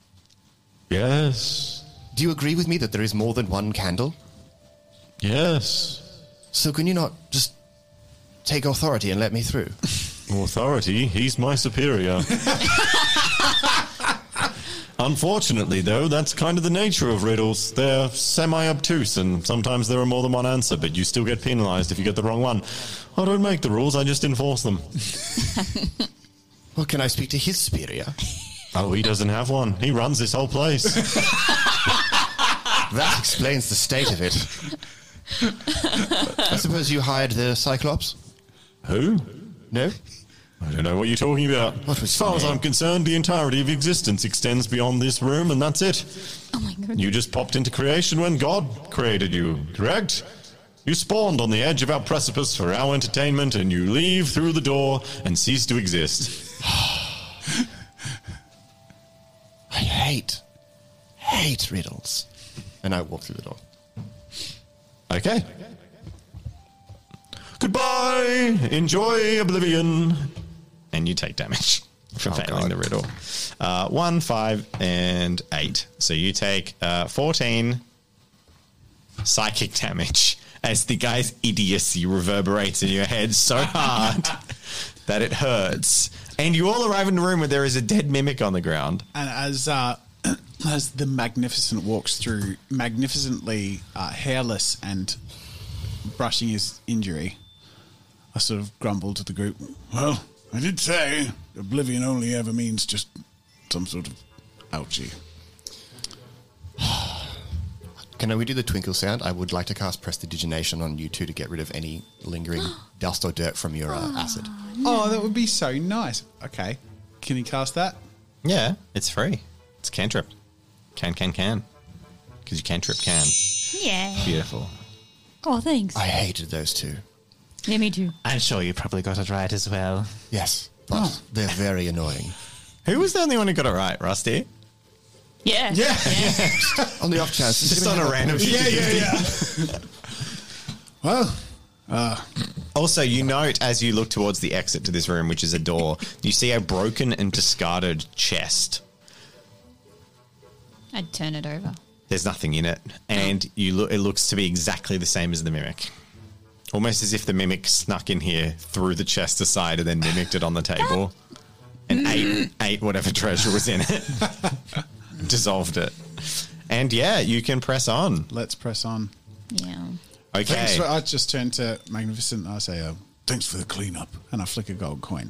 Yes. Do you agree with me that there is more than one candle? Yes. So can you not just take authority and let me through? Authority, he's my superior. Unfortunately, though, that's kind of the nature of riddles. They're semi-obtuse, and sometimes there are more than one answer, but you still get penalized if you get the wrong one. I don't make the rules, I just enforce them. Well, can I speak to his superior? Oh, he doesn't have one. He runs this whole place. That explains the state of it. I suppose you hired the Cyclops? Who? No? I don't know what you're talking about. What was as far your as name? I'm concerned, the entirety of existence extends beyond this room, and that's it. Oh my god. You just popped into creation when God created you, correct? You spawned on the edge of our precipice for our entertainment, and you leave through the door and cease to exist. hate riddles. And I walk through the door. Okay. Goodbye. Enjoy Oblivion. And you take damage for Oh, failing God. the riddle. Uh, one, five, and eight. So you take uh, fourteen psychic damage as the guy's idiocy reverberates in your head so hard that it hurts. And you all arrive in a room where there is a dead mimic on the ground. And as uh, as the Magnificent walks through, magnificently uh, hairless and brushing his injury, I sort of grumble to the group. Well, I did say Oblivion only ever means just some sort of ouchie. Can we do the twinkle sound? I would like to cast Prestidigitation on you two to get rid of any lingering dust or dirt from your uh, acid. Oh, that would be so nice. Okay. Can he cast that? Yeah, it's free. It's cantrip. Can, can, can. Because you cantrip can. Yeah. Beautiful. Oh, thanks. I hated those two. Yeah, me too. I'm sure you probably got it right as well. Yes, but they're very annoying. Who was the only one who got it right, Rusty? Yeah. Yeah. On the off chance. Just on a random Yeah, yeah, yeah. Well, Also, you note as you look towards the exit to this room, which is a door, you see a broken and discarded chest. I'd turn it over. There's nothing in it, and you look. It looks to be exactly the same as the mimic, almost as if the mimic snuck in here, threw the chest aside, and then mimicked it on the table, and ate ate whatever treasure was in it, dissolved it, and yeah, you can press on. let's press on. Yeah. Okay, Thanks for, I just turn to Magnificent and I say, uh, Thanks for the cleanup. and I flick a gold coin.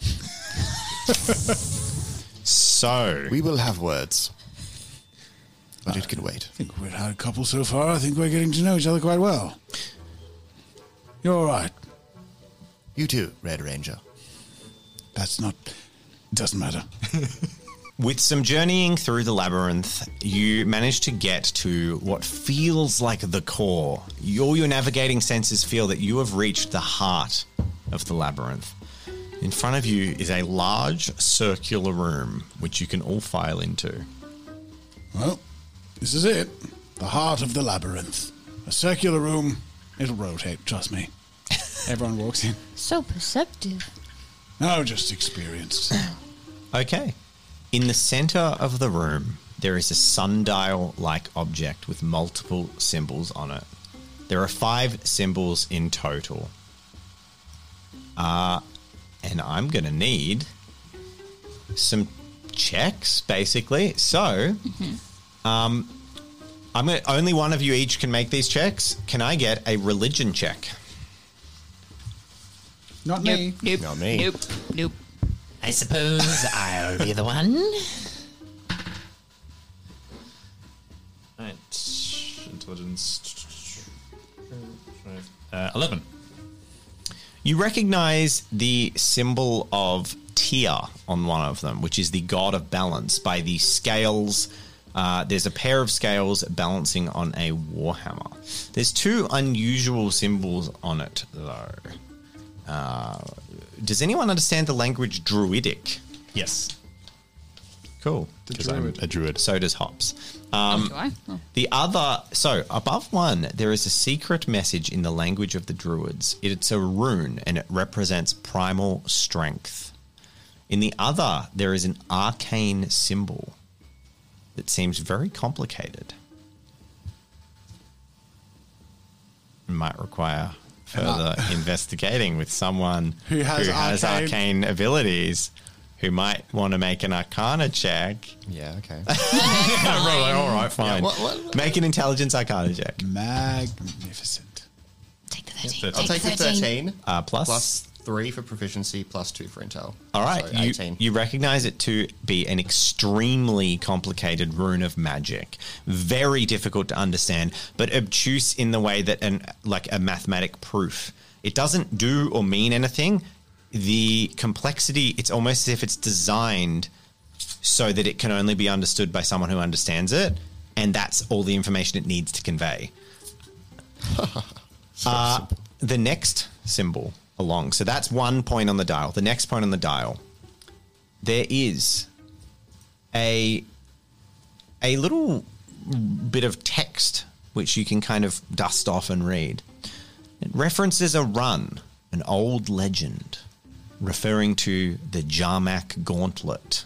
so We will have words. But it can wait. I think we've had a couple so far. I think we're getting to know each other quite well. You're all right. You too, Red Ranger. That's not... Doesn't matter. with some journeying through the labyrinth, you manage to get to what feels like the core. All your navigating senses feel that you have reached the heart of the labyrinth. In front of you is a large circular room, which you can all file into. Well, this is it. The heart of the labyrinth. A circular room. It'll rotate, trust me. Everyone walks in. So perceptive. No, just experienced. Okay. In the center of the room, there is a sundial-like object with multiple symbols on it. There are five symbols in total. Uh, and I'm going to need some checks, basically. So, um, I'm gonna, only one of you each can make these checks. Can I get a religion check? Not Nope. me. Nope. Not me. Nope. Nope. I suppose I'll be the one. Right. Intelligence. Uh, eleven. You recognize the symbol of Tyr on one of them, which is the god of balance, by the scales. Uh, there's a pair of scales balancing on a warhammer. There's two unusual symbols on it, though. Uh, does anyone understand the language Druidic? Yes. Cool. Because I'm a druid. So does Hops. Um, Do I? Oh. The other, so above one, there is a secret message in the language of the Druids. It's a rune and it represents primal strength. In the other, there is an arcane symbol that seems very complicated. Might require further investigating with someone Who has arcane- arcane abilities, who might want to make an arcana check. Yeah, okay. Right, all right, fine. what- what- Make an intelligence arcana check. Magnificent. Take the thirteen. Yep, I'll take the thirteen. Uh, plus, Plus three for proficiency, plus two for intel. all right, So you, eighteen. you recognize it to be an extremely complicated rune of magic, very difficult to understand, but obtuse in the way that an like a mathematic proof. It doesn't do or mean anything. The complexity, it's almost as if it's designed so that it can only be understood by someone who understands it, and that's all the information it needs to convey. uh, the next symbol along, so that's one point on the dial. The next point on the dial, there is a a little bit of text which you can kind of dust off and read. It references a run, an old legend, referring to the Jarmak Gauntlet.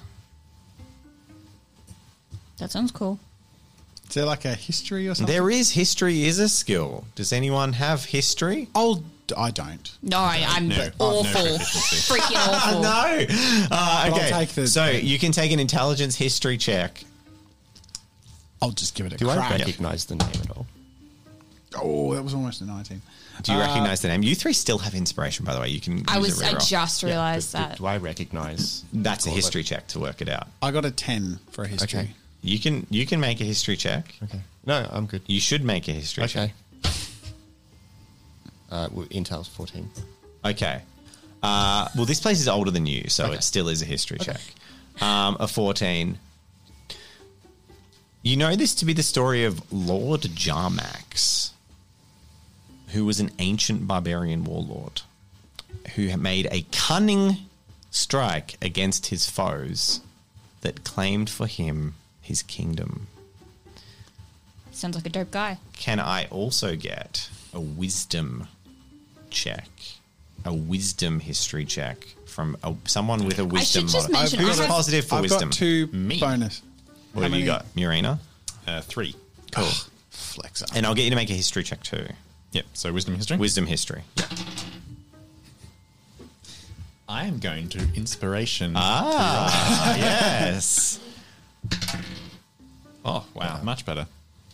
That sounds cool. Is there like a history or something? There is history is a skill. Does anyone have history? Old, I don't. No, I, I'm No. awful. No proficiency. Freaking awful. No. Uh, But I'll okay. take the- so you can take an intelligence history check. I'll just give it a Do I crack. recognize the name at all? Oh, that was almost a nineteen. Do you Uh, recognize the name? You three still have inspiration, by the way. You can. I use was. a I reroll. just realised But- but that. Do I recognize? That's a Gauntlet? history check to work it out. I got a ten for a history. Okay. You can you can make a history check. Okay. No, I'm good. You should make a history Okay. check. Uh, well, Intel's fourteen. Okay. Uh, well, this place is older than you, so Okay. it still is a history check. Um, a fourteen. You know this to be the story of Lord Jarmax, who was an ancient barbarian warlord who had made a cunning strike against his foes that claimed for him his kingdom. Sounds like a dope guy. Can I also get a wisdom check? A wisdom history check from a, someone with a wisdom should just mod- mention Who's I have- positive for I've wisdom? got two Me. bonus. What How have you many- got, Murina? Uh, three. Cool. Flex up. And I'll get you to make a history check too. Yep. So wisdom history. Wisdom history. I am going to inspiration. Ah, yes. Oh, wow. Much better.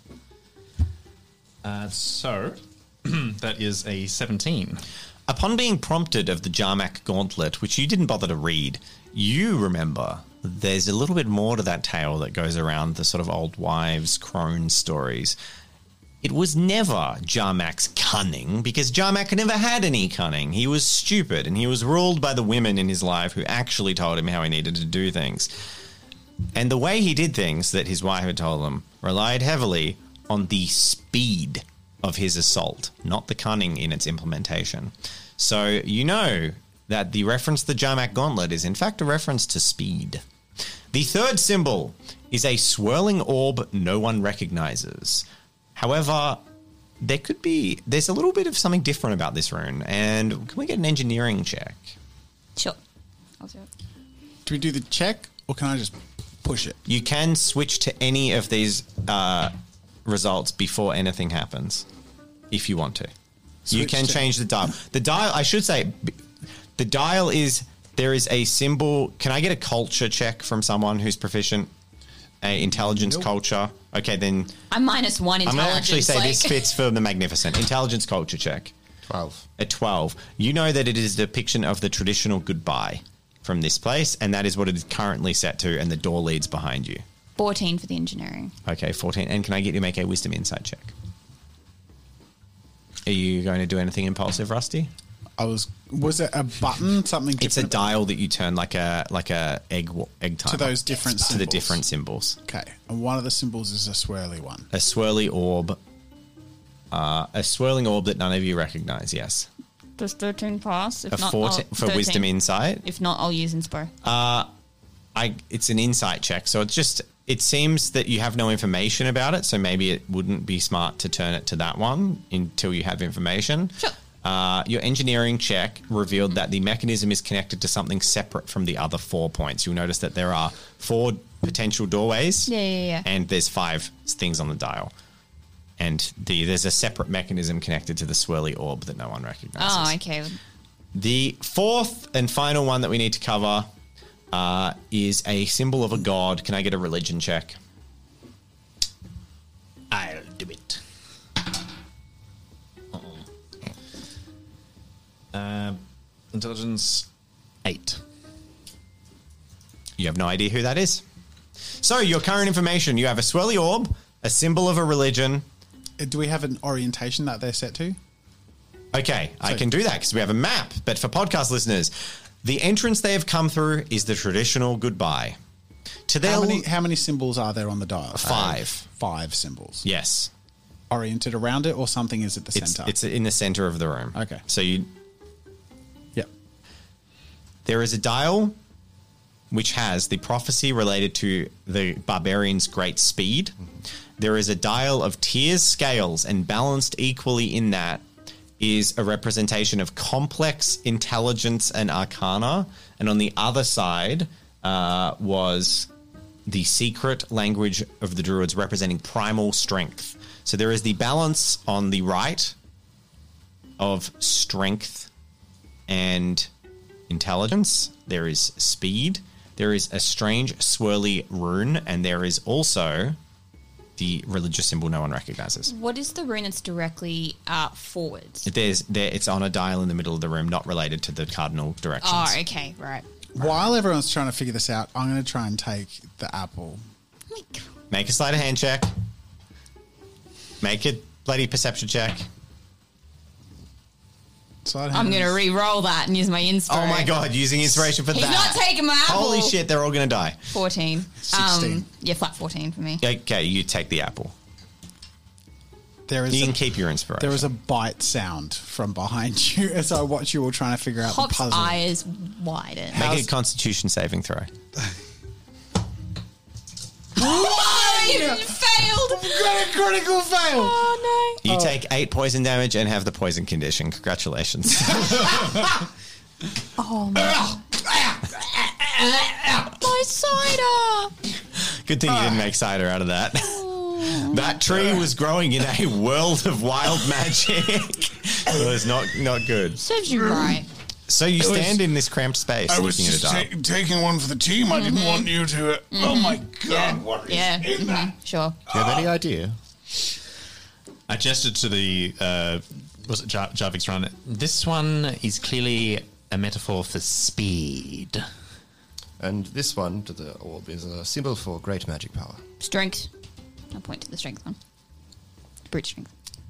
Uh, so, that is a seventeen. Upon being prompted of the Jarmak Gauntlet, which you didn't bother to read, you remember there's a little bit more to that tale that goes around the sort of old wives' crone stories. It was never Jarmak's cunning, because Jarmak never had any cunning. He was stupid, and he was ruled by the women in his life who actually told him how he needed to do things. And the way he did things that his wife had told him relied heavily on the speed of his assault, not the cunning in its implementation. So you know that the reference to the Jarmak Gauntlet is in fact a reference to speed. The third symbol is a swirling orb no one recognizes. However, there could be, there's a little bit of something different about this rune, and can we get an engineering check? Sure. I'll do it. Do we do the check or can I just push it? You can switch to any of these uh, results before anything happens, if you want to. you Switch can to- change the dial. The dial, I should say, b- the dial is, there is a symbol. Can I get a culture check from someone who's proficient? A intelligence culture. Okay, then I'm minus one I'm intelligence. going to actually say like, this fits for the Magnificent. Intelligence culture check. Twelve. At twelve. You know that it is a depiction of the traditional goodbye from this place, and that is what it is currently set to, and the door leads behind you. fourteen for the engineering. Okay, fourteen. And can I get you to make a wisdom insight check? Are you going to do anything impulsive, Rusty? I was. Was it a button? Something It's a different dial that you turn like a like a egg wa- egg timer. to those different to the symbols. different symbols. Okay, and one of the symbols is a swirly one. A swirly orb. Uh, a swirling orb that none of you recognize. Yes. Does thirteen pass? If A not, fourteen I'll, for thirteen. wisdom insight. If not, I'll use inspo. I it's an insight check, so it's just it seems that you have no information about it, so maybe it wouldn't be smart to turn it to that one until you have information. Sure. Uh, your engineering check revealed that the mechanism is connected to something separate from the other four points. You'll notice that there are four potential doorways. Yeah, yeah, yeah. And there's five things on the dial. And the there's a separate mechanism connected to the swirly orb that no one recognizes. Oh, okay. The fourth and final one that we need to cover uh, is a symbol of a god. Can I get a religion check? I'll do it. Uh, intelligence eight. You have no idea who that is. So, your current information, you have a swirly orb, a symbol of a religion. Uh, Do we have an orientation that they're set to? Okay, I So- can do that because we have a map. But for podcast listeners, the entrance they have come through is the traditional goodbye. To their How many? l- How many symbols are there on the dial? Five. Five symbols. yes, Oriented around it, or something is at the it's center. it's in the center of the room. Okay. So you Yep. there is a dial which has the prophecy related to the barbarian's great speed. There is a dial of tiers scales, and balanced equally in that is a representation of complex intelligence and arcana. And on the other side uh, was the secret language of the druids representing primal strength. So there is the balance on the right of strength and intelligence. There is speed. There is a strange swirly rune, and there is also the religious symbol no one recognizes. What is the rune that's directly uh, forwards? There's there. It's on a dial in the middle of the room, not related to the cardinal directions. Oh, okay, right. While everyone's trying to figure this out, I'm going to try and take the apple. Make a sleight of hand check. Make a bloody perception check. Sleight of I'm hand going to is- re-roll that and use my inspiration. Oh my god, using inspiration for He's that. not taking my apple. Holy shit, they're all going to die. fourteen. sixteen. Um, yeah, flat fourteen for me. Okay, you take the apple. There is You a, can keep your inspiration. there is a bite sound from behind you as I watch you all trying to figure out Hop's the puzzle. eyes widen. Make How's- a constitution saving throw. What? Failed. Got a critical fail. Oh You take eight poison damage and have the poison condition. Congratulations. no. Oh my. My cider. Good thing you didn't make cider out of that. That tree was growing in a world of wild magic. It was not not good. Serves you right. So you was- stand in this cramped space I was looking at a just dial. ta- taking one for the team. I didn't want you to. Uh, Oh my god! What is Yeah. in that? mhm, Sure. Do you have any idea? I gestured to the, uh, was it Jar- Jarvik's run? This one is clearly a metaphor for speed. And this one to the orb is a symbol for great magic power. Strength. I'll point to the strength one. Brute strength.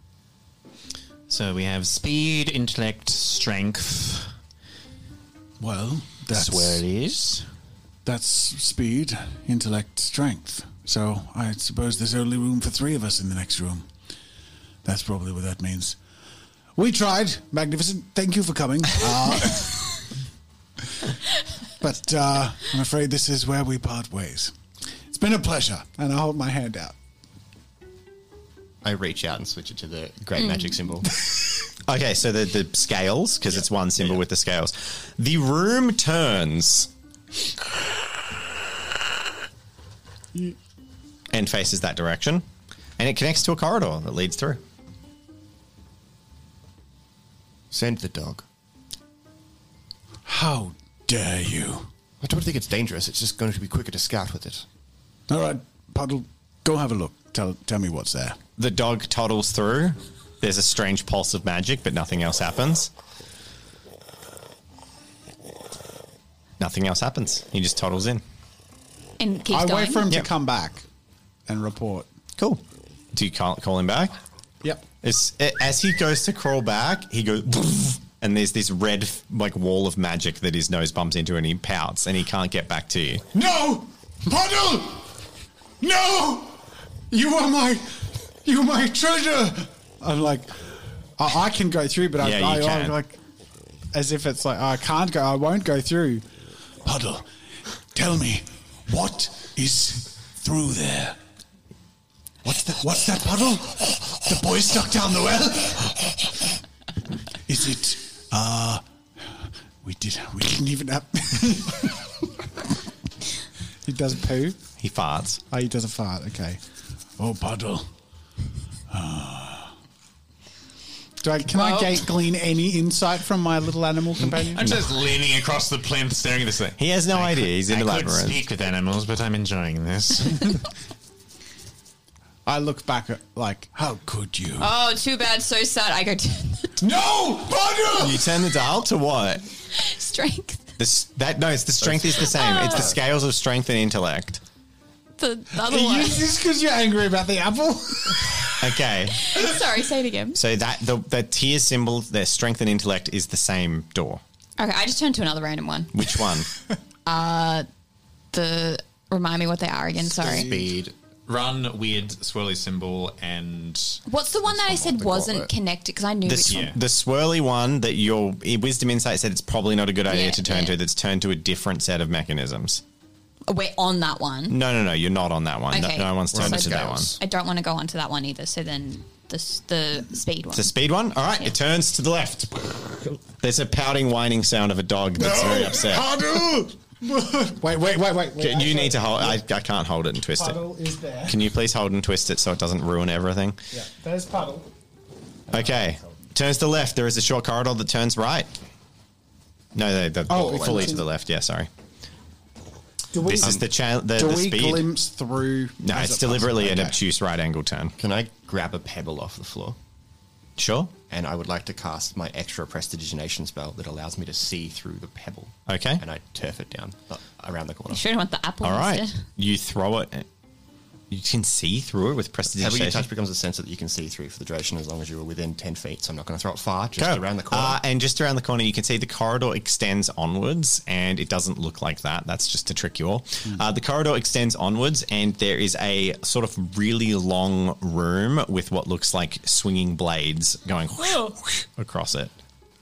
So we have speed, intellect, strength, Well, that's swirlies. that's speed, intellect, strength. So I suppose there's only room for three of us in the next room. That's probably what that means. We tried. Magnificent. Thank you for coming. Uh, but uh, I'm afraid this is where we part ways. It's been a pleasure. And I hold my hand out. I reach out and switch it to the great magic symbol. Okay, so the, the scales, because it's one symbol with the scales. The room turns and faces that direction, and it connects to a corridor that leads through. Send the dog. How dare you? I don't think it's dangerous. It's just going to be quicker to scout with it. All right, Puddle, go have a look. Tell tell me what's there. The dog toddles through. There's a strange pulse of magic, but nothing else happens. Nothing else happens. He just toddles in. And keeps I going. wait for him Yep. to come back and report. Cool. Do you call, call him back? Yep. It's, it, as he goes to crawl back, he goes, and there's this red like wall of magic that his nose bumps into, and he pouts, and he can't get back to you. No! Puddle! No! You are my... You are my treasure! I'm like, I, I can go through, but Yeah, I, you I, can. I'm like, as if it's like, I can't go, I won't go through. Puddle, tell me, what is through there? What's that? What's that, Puddle? The boy stuck down the well? Is it, uh... We did... We didn't even have... He does poo. He farts. Oh, he does a fart. Okay. Oh, Puddle. Do I, can I ga- glean any insight from my little animal companion? I'm just leaning across the plinth, staring at this thing. He has no idea. He's in I the could labyrinth. speak with animals, but I'm enjoying this. I look back at, like, How could you? Oh, too bad. So sad. I go to No! Puddle! You turn the dial to what? strength. This that no, it's the strength is the same. It's the scales of strength and intellect. The other you, one. just because you're angry about the apple? Okay, Sorry, say it again. so that the the tier symbol, their strength and intellect is the same door. Okay, I just turned to another random one. Which one? The remind me what they are again. Sorry. Speed. Run, weird, swirly symbol, and What's the one that I said the wasn't gauntlet. connected? Because I knew The, which s- one. Yeah. the swirly one that your Wisdom Insight said it's probably not a good idea Yeah, to turn yeah. to. That's turned to a different set of mechanisms. We're on that one. No, no, no. You're not on that one. Okay. No, no one's turned So to that one. I don't want to go onto that one either. So then the s- the speed one. The speed one? All right, Yeah. it turns to the left. There's a pouting, whining sound of a dog that's very upset. Wait, wait, wait, wait. Can- you need to hold. I, I can't hold it and twist it. Puddle is there. Can you please hold and twist it so it doesn't ruin everything? Yeah, there's Puddle. Okay. Turns to the left. There is a short corridor that turns right. No, no, the, Oh, fully it's- to the left. Yeah, sorry. Do we, This is the, cha- the, do the we speed. glimpse through? No, as it's it deliberately passes? an Okay. obtuse right angle turn. Can I grab a pebble off the floor? Sure. And I would like to cast my extra prestidigitation spell that allows me to see through the pebble. Okay. And I turf it down uh, around the corner. You should want the apple. All right. instead. You throw it. You can see through it with Pebble you prestidigitation. touch becomes a sensor that you can see through for the duration as long as you were within ten feet. So I'm not going to throw it far, just Go. around the corner. Uh, and just around the corner, you can see the corridor extends onwards, and it doesn't look like that. That's just to trick you all. Uh, the corridor extends onwards, and there is a sort of really long room with what looks like swinging blades going across it.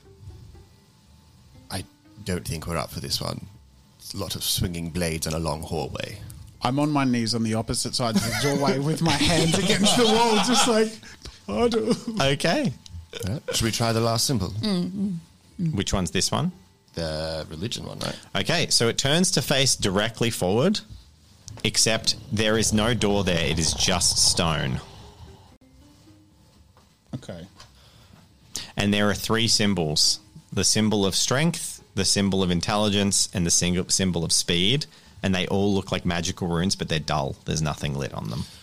I don't think we're up for this one. It's a lot of swinging blades and a long hallway. I'm on my knees on the opposite side of the doorway with my hands against the wall, just like, Puddle. Okay. Uh, should we try the last symbol? Which one's this one? The religion one, right? Okay, so it turns to face directly forward, except there is no door there. It is just stone. Okay. And there are three symbols: the symbol of strength, the symbol of intelligence, and the single symbol of speed. And they all look like magical runes, but they're dull. There's nothing lit on them.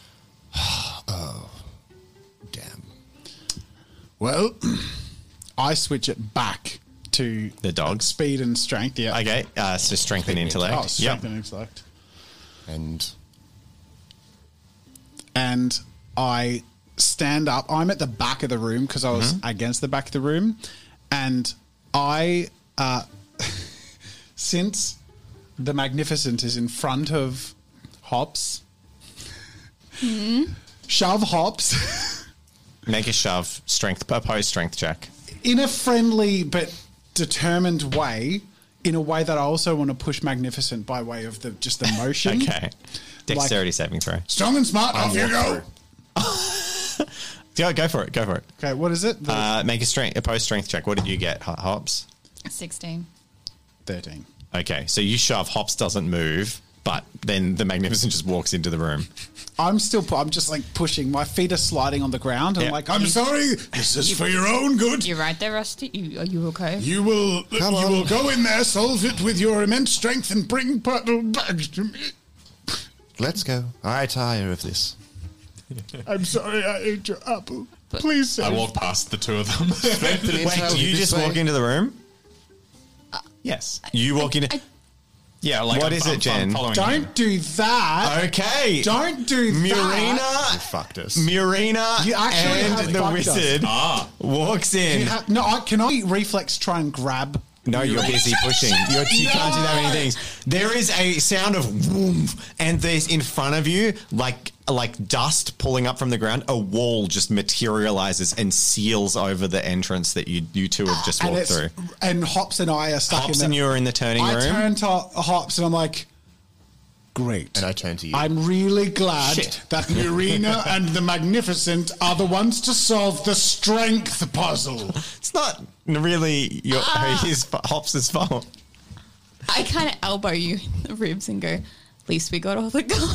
Damn. Well, I switch it back to The dogs. speed and strength. Yeah. Okay, uh, so strength and intellect. Oh, strength Yep. and intellect. And And I stand up. I'm at the back of the room because I was against the back of the room. And I, uh, since the Magnificent is in front of Hops, shove Hops Make a shove, strength, opposed strength check. in a friendly but determined way, in a way that I also want to push Magnificent by way of the just the motion. Okay. Dexterity saving throw. Strong and smart, off you go. Go, go for it. Go for it. Okay, what is it? The Uh, make a strength, opposed strength check. What did you get, Ho- Hops? Sixteen. thirteen. Okay, so you shove. Hops doesn't move, but then the Magnificent just walks into the room. I'm still, pu- I'm just like pushing. My feet are sliding on the ground. And Yeah. I'm like, I'm sorry. This is for your own good. You're right there, Rusty. You, are you okay? You will you Come on. will go in there, solve it with your immense strength, and bring Puddle back to me. let's go. I tire of this. I'm sorry I ate your apple. But- Please save I walk past the two of them. Strength and Wait, intel do you this just way. walk into the room? yes. You walk into. I- yeah, like What I'm, is I'm, it, Jen? I'm following Don't you. do that. Okay. Don't do that. You Murina, fucked us. Murina, You actually have and the fucked us. wizard Ah. walks in. You have- no, I, can I reflex try and grab? No, you're busy pushing. You're, you can't do that many things. There is a sound of whoom, and there's in front of you, like like dust pulling up from the ground. A wall just materializes and seals over the entrance that you you two have just And, walked it's, through. and Hops and I are stuck Hops in and the, you are in the turning I room. turn to Hops and I'm like, great. And I turn to you. I'm really glad Shit. that Murina and the Magnificent are the ones to solve the strength puzzle. It's not really your his Hops' fault. I kind of elbow you in the ribs and go, at least we got all the gold.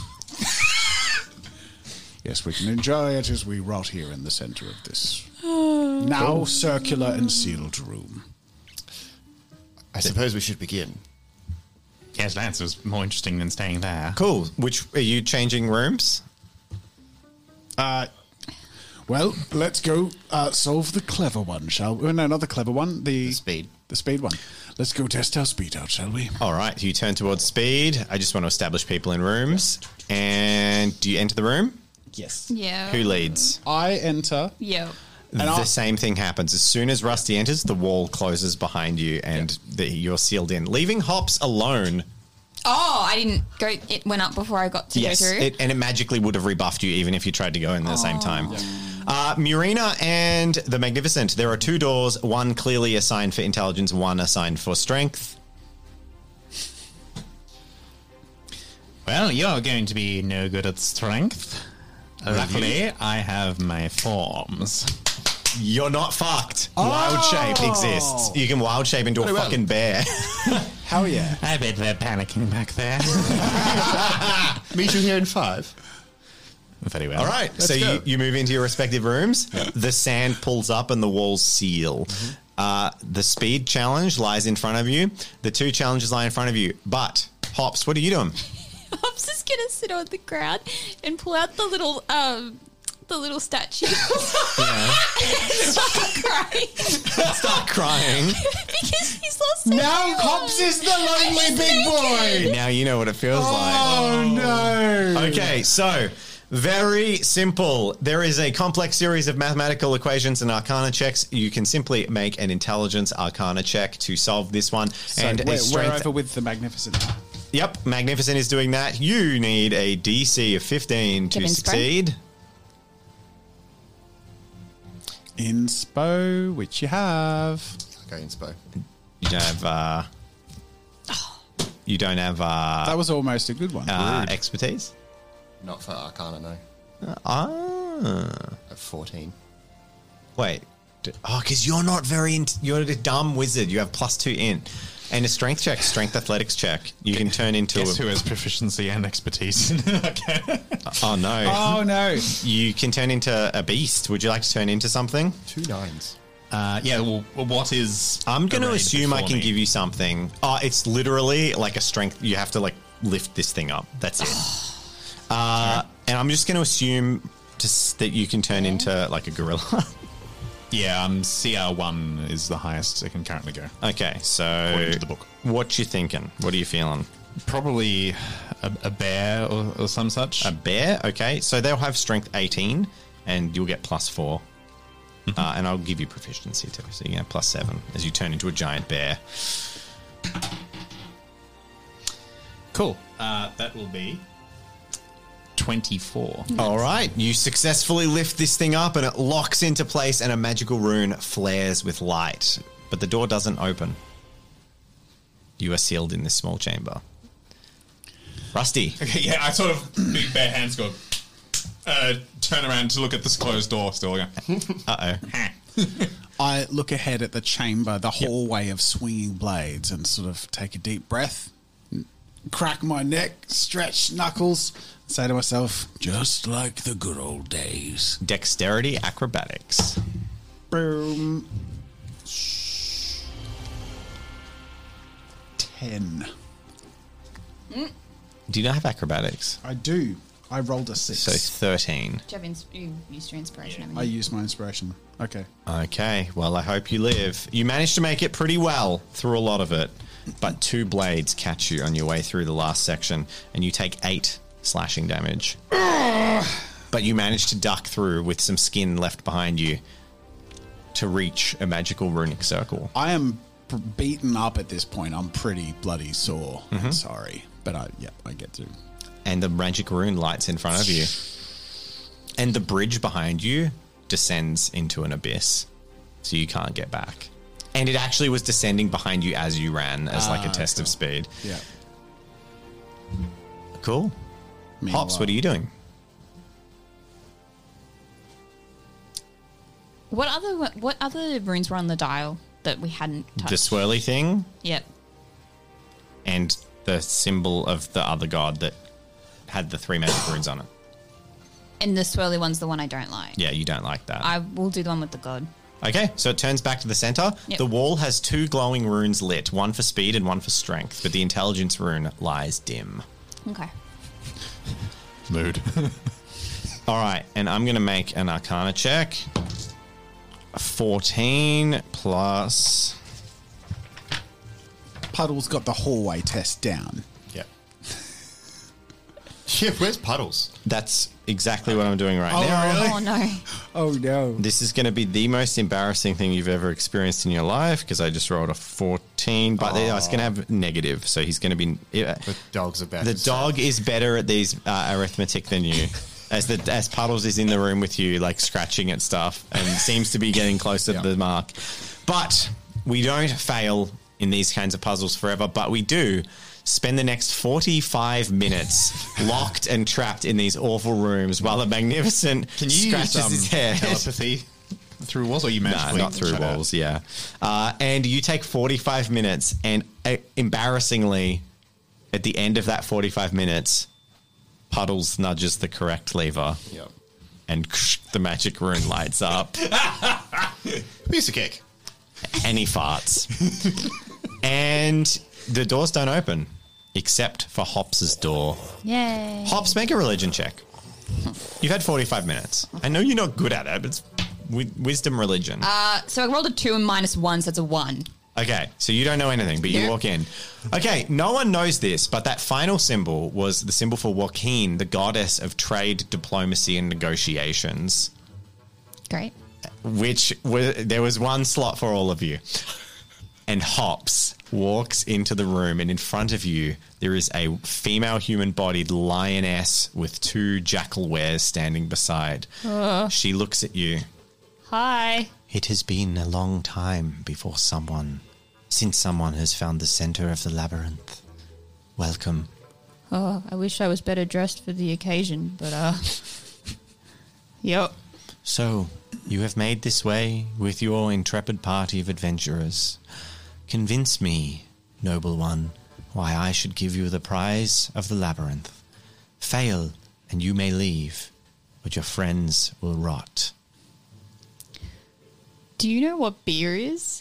Yes, we can enjoy it as we rot here in the center of this now circular and sealed room. I suppose we should begin. Yes, Lance was more interesting than staying there. Cool. Which are you changing rooms? Uh, well, let's go uh, solve the clever one, shall we? No, not the clever one. The, The speed. The speed one. Let's go test our speed out, shall we? All right. You turn towards speed. I just want to establish people in rooms. And do you enter the room? Yes. Yeah. Who leads? I enter. Yeah. And the I- same thing happens. As soon as Rusty enters, the wall closes behind you and the, you're sealed in, leaving Hops alone. Oh, I didn't go. It went up before I got to Yes, go through. it, and it magically would have rebuffed you even if you tried to go in at the same time. Uh, Murina and the Magnificent. There are two doors, one clearly assigned for intelligence, one assigned for strength. Well, you're going to be no good at strength. Luckily, I have my forms. You're not fucked. Wild shape exists. You can wild shape into a well. fucking bear. Hell yeah. I bet they're panicking back there. Meet you here in five. Very well. All right. so go. you, you move into your respective rooms. The sand pulls up and the walls seal. Uh, the speed challenge lies in front of you. The two challenges lie in front of you. But, Hops, what are you doing? Hops is gonna sit on the ground and pull out the little um the little statue. Start crying Start crying. because he's lost. Now everyone. Hops is the lonely big boy. Now you know what it feels like. Oh, no. Okay, so very simple. There is a complex series of mathematical equations and arcana checks. You can simply make an intelligence arcana check to solve this one. So and we're, a we're strength. over with the Magnificent. Yep, Magnificent is doing that. You need a D C of fifteen to Give inspo. succeed. Inspo, which you have. Okay, inspo. You don't have. Uh, you don't have uh, That was almost a good one. uh, expertise. Not for Arcana, no. Ah, At fourteen. wait. D- Oh, because you're not very. In- you're a dumb wizard. You have plus two in, and a strength check, strength athletics check. You can turn into. Guess A, who has proficiency and expertise? Okay. oh no! Oh, no. You can turn into a beast. Would you like to turn into something? Two nines. Uh, yeah, well, what is... I'm going to arrayed assume I before can me? give you something. Oh, it's literally like a strength. You have to like lift this thing up. That's it. uh, and I'm just going to assume just that you can turn into like a gorilla. Yeah, um, C R one is the highest it can currently go. Okay, so According to the book. what you thinking? What are you feeling? Probably a, a bear or, or some such. A bear? Okay, so they'll have strength eighteen, and you'll get plus four. Uh, and I'll give you proficiency too, so you get plus seven as you turn into a giant bear. Cool. Uh, that will be twenty-four. All right, you successfully lift this thing up, and it locks into place, and a magical rune flares with light. But the door doesn't open. You are sealed in this small chamber. Rusty. Okay, yeah, I sort of big bare hands go. Uh, turn around to look at this closed door. Still, go. Uh oh. I look ahead at the chamber, the hallway of swinging blades, and sort of take a deep breath, n- crack my neck, stretch knuckles, say to myself, Just like the good old days. Dexterity acrobatics. boom. Ten. Do you not have acrobatics? I do. I rolled a six. So thirteen. Do you have ins- you used your inspiration? haven't I you? used my inspiration. Okay. Okay, well, I hope you live. You managed to make it pretty well through a lot of it, but two blades catch you on your way through the last section, and you take eight slashing damage. But you managed to duck through with some skin left behind you to reach a magical runic circle. I am p- beaten up at this point. I'm pretty bloody sore. Mm-hmm. I'm sorry. But I, yep, I get to. And the magic rune lights in front of you. And the bridge behind you descends into an abyss, so you can't get back. And it actually was descending behind you as you ran, as like a Ah, test of cool. speed. Yeah. Cool. Meanwhile- Hops, what are you doing? What other what other runes were on the dial that we hadn't touched? The swirly thing Yep. and the symbol of the other god that had the three magic runes on it. And the swirly one's the one I don't like. Yeah, you don't like that. I will do the one with the god. Okay, so it turns back to the center. Yep. The wall has two glowing runes lit, one for speed and one for strength, but the intelligence rune lies dim. Okay. Mood. All right, and I'm going to make an arcana check. fourteen plus... Puddle's got the hallway test down. Yep. Yeah, where's Puddles? That's exactly what I'm doing right Oh, now. really? Oh no. Oh, no. This is going to be the most embarrassing thing you've ever experienced in your life because I just rolled a fourteen, but oh. it's going to have negative, so he's going to be... Yeah. The dogs are better. The dog is better at these uh, arithmetic than you. As the as Puddles is in the room with you, like scratching at stuff, and seems to be getting closer Yeah. to the mark. But we don't fail in these kinds of puzzles forever, but we do spend the next forty-five minutes locked and trapped in these awful rooms while the Magnificent Can you scratches use um, his head. telepathy through walls, or you Nah, magically? not through shut out? walls, yeah. Uh, and you take forty-five minutes, and uh, embarrassingly, at the end of that forty-five minutes, Puddles nudges the correct lever, Yep. and the magic rune lights up, Piece of cake. and he farts. And the doors don't open, except for Hops's door. Yay. Hops, make a religion check. You've had forty-five minutes. I know you're not good at it, but it's wi- wisdom religion. Uh, so I rolled a two and minus one, so it's a one. Okay, so you don't know anything, but you Yeah. walk in. Okay, no one knows this, but that final symbol was the symbol for Joaquin, the goddess of trade, diplomacy, and negotiations, Great. which was, there was one slot for all of you. And Hops walks into the room, and in front of you, there is a female human-bodied lioness with two jackal wares standing beside. She looks at you. Hi. It has been a long time before someone, since someone has found the center of the labyrinth. Welcome. Oh, I wish I was better dressed for the occasion, but uh. Yep. So, you have made this way with your intrepid party of adventurers. Convince me, noble one, why I should give you the prize of the labyrinth. Fail, and you may leave, but your friends will rot. Do you know what beer is?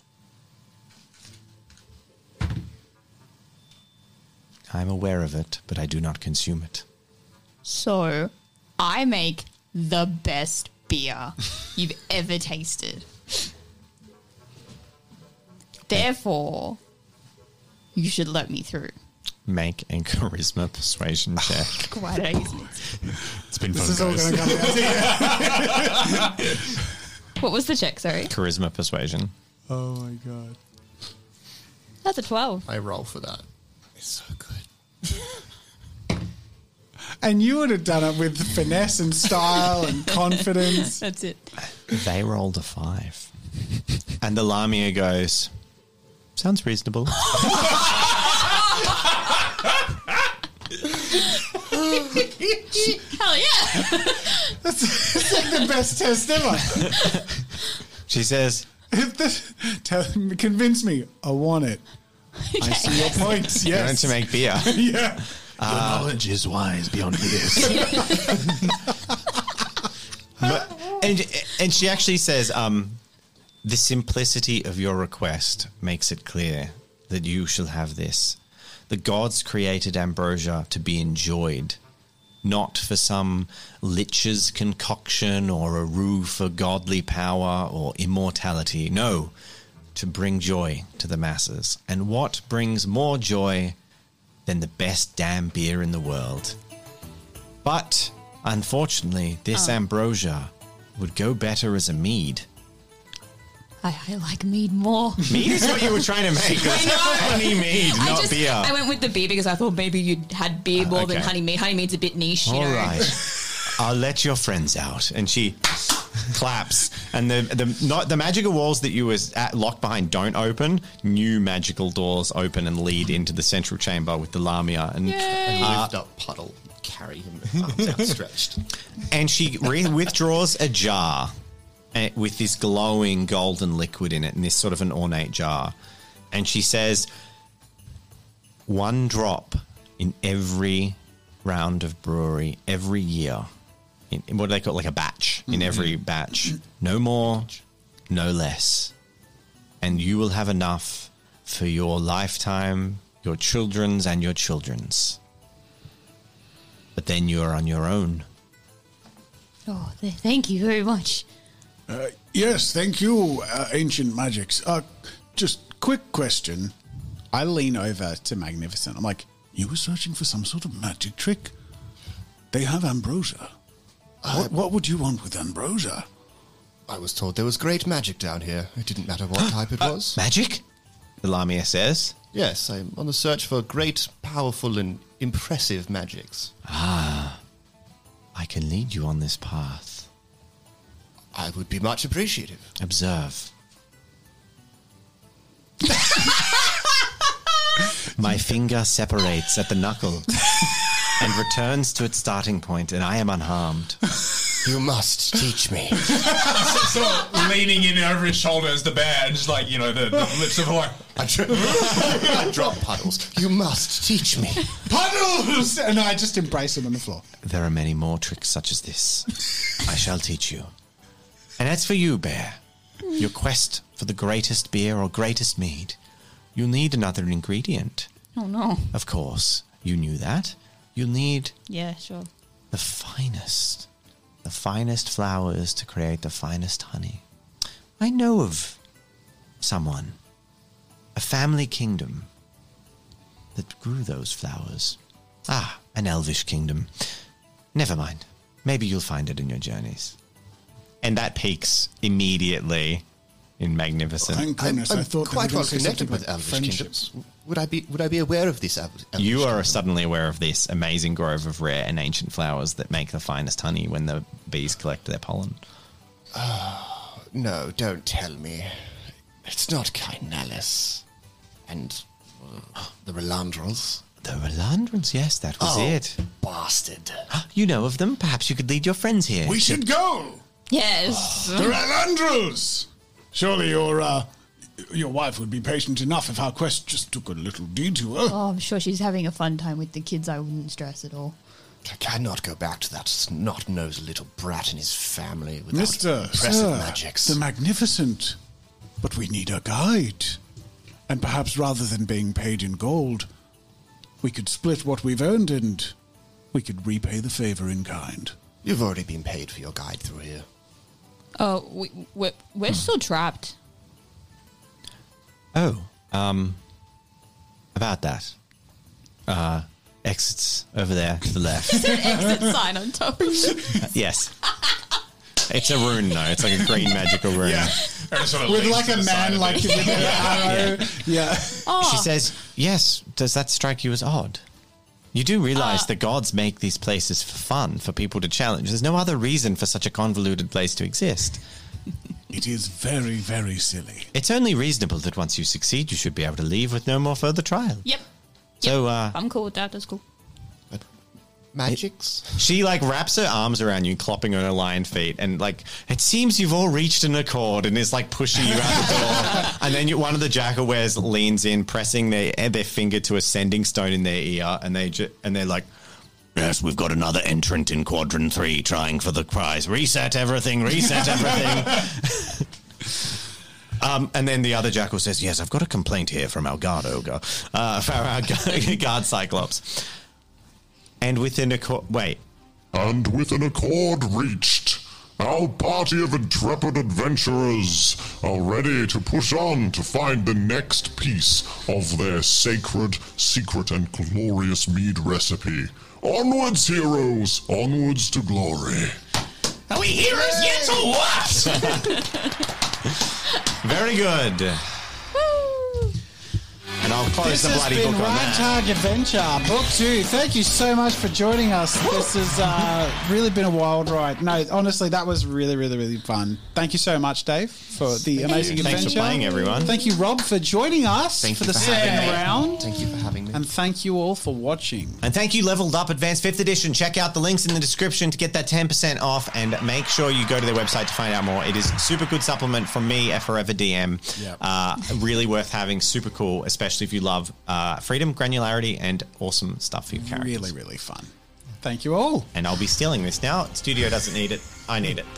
I'm aware of it, but I do not consume it. So, I make the best beer you've ever tasted. Therefore, you should let me through. Make a charisma persuasion check. Why did I use it? It's been fun, This is all guys. going to come down. What was the check, sorry? Charisma persuasion. Oh my god. That's a twelve. I roll for that. It's so good. And you would have done it with finesse and style and confidence. That's it. They rolled a five. And the Lamia goes, sounds reasonable. Hell yeah! It's like the best test ever. She says, If the- Tell, convince me. I want it. I see your points. you're going Yes. to make beer. yeah. Your knowledge is wise beyond this. But, and, and she actually says, um, the simplicity of your request makes it clear that you shall have this. The gods created ambrosia to be enjoyed, not for some lich's concoction or a ruse for godly power or immortality. No, to bring joy to the masses. And what brings more joy than the best damn beer in the world? But, unfortunately, this ambrosia would go better as a mead. I, I like mead more. Mead is what you were trying to make. It was honey mead, I not just, beer. I went with the beer because I thought maybe you'd had beer more than okay. honey mead. Honey mead's a bit niche, you All know. right. I'll let your friends out. And she claps. And the the not the magical walls that you was at, locked behind don't open. New magical doors open and lead into the central chamber with the Lamia. And And lift up Puddle, carry him, arms outstretched. and she re- withdraws a jar uh, with this glowing golden liquid in it, in this sort of an ornate jar. And she says, one drop in every round of brewery, every year. In, in what do they call it? Like a batch. In every batch. No more, no less. And you will have enough for your lifetime, your children's, and your children's. But then you are on your own. Oh, th- thank you very much. Uh, yes, thank you, uh, Ancient Magics. Uh, just quick question. I lean over to Magnificent. I'm like, You were searching for some sort of magic trick? They have ambrosia. what, what would you want with ambrosia? I was told there was great magic down here. It didn't matter what type it was. Magic? The Lamia says. Yes, I'm on the search for great, powerful, and impressive magics. I can lead you on this path. I would be much appreciative. Observe. My finger separates at the knuckle and returns to its starting point, and I am unharmed. You must teach me. Sort of leaning in over his shoulder as the bear, just like, you know, the, the lips of like, I, dro- I drop Puddles. You must teach me. Puddles! And I just embrace him on the floor. There are many more tricks such as this. I shall teach you. And as for you, Bear, your quest for the greatest beer or greatest mead, you'll need another ingredient. Oh, no. Of course, you knew that. You'll need Yeah, sure. the finest, the finest flowers to create the finest honey. I know of someone, a family kingdom that grew those flowers. Ah, an elvish kingdom. Never mind. Maybe you'll find it in your journeys. And that peaks immediately in Magnificent. Thank I'm, goodness. I'm I thought they quite were well gonna say connected something with about elvish friendships. kingdoms. Would I be? Would I be aware of this elvish You are kingdom? suddenly aware of this amazing grove of rare and ancient flowers that make the finest honey when the bees collect their pollen. No, don't tell me. It's not Kynalis. And uh, the Relandrels. The Relandrons, yes, that was Oh, it. bastard. You know of them. Perhaps you could lead your friends here. We should go! Yes. The Relandrels! Surely your, uh, your wife would be patient enough if our quest just took a little detour. Oh, I'm sure she's having a fun time with the kids. I wouldn't stress at all. I cannot go back to that snot-nosed little brat and his family without Mister impressive Sir, magics. the Magnificent. But we need a guide. And perhaps rather than being paid in gold, we could split what we've earned and we could repay the favor in kind. You've already been paid for your guide through here. Oh, we, we're, we're still trapped. Oh, um, about that. Uh, exits over there to the left. Exit sign on top. Yes. It's a rune, though. It's like a green magical rune. yeah. Or sort of With leans like to a the side man, of like it. with an arrow. Yeah. Oh, She says, yes, does that strike you as odd? You do realize Uh, the gods make these places for fun, for people to challenge. There's no other reason for such a convoluted place to exist. It is very, very silly. It's only reasonable that once you succeed, you should be able to leave with no more further trial. Yep. So, uh, I'm cool with that. That's cool. Magics? she like wraps her arms around you, clopping on her lion feet, and like it seems you've all reached an accord, and is like pushing you out the door. And then you, one of the jackal wares leans in, pressing their their finger to a sending stone in their ear, and they ju- and they're like, "Yes, we've got another entrant in quadrant three, trying for the prize. Reset everything, reset everything." Um, and then the other jackal says, "Yes, I've got a complaint here from our guard ogre, uh, from our gu- guard cyclops." And within a co- wait, And with an accord reached, our party of intrepid adventurers are ready to push on to find the next piece of their sacred, secret, and glorious mead recipe. Onwards, heroes! Onwards to glory. Are we heroes yet or what? very good. And I'll close This the has bloody been book on that. Ragtag Adventure, Book Two. Thank you so much for joining us. This has uh, really been a wild ride. No, honestly, that was really, really, really fun. Thank you so much, Dave, for the amazing Thanks for adventure. playing, everyone. Thank you, Rob, for joining us Thank for you the for second having me. round. Thank you for having me. And thank you all for watching. And thank you, Leveled Up Advanced fifth Edition. Check out the links in the description to get that ten percent off, and make sure you go to their website to find out more. It is a super good supplement from me, a Forever D M. Yep. Uh, really worth having, super cool, especially if you love uh, freedom, granularity, and awesome stuff for your characters. Really, really fun. Thank you all. And I'll be stealing this now. Studio doesn't need it. I need it.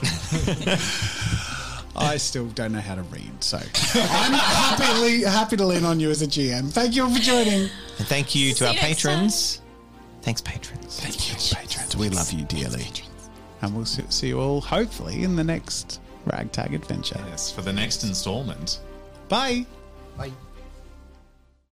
I still don't know how to read, so I'm happily happy to lean on you as a G M. Thank you all for joining. And thank you to See our you next patrons. Thanks, patrons. Thank you, patrons. We love you dearly. And we'll see see you all, hopefully, in the next Ragtag Adventure. Yes, for the next installment. Bye. Bye.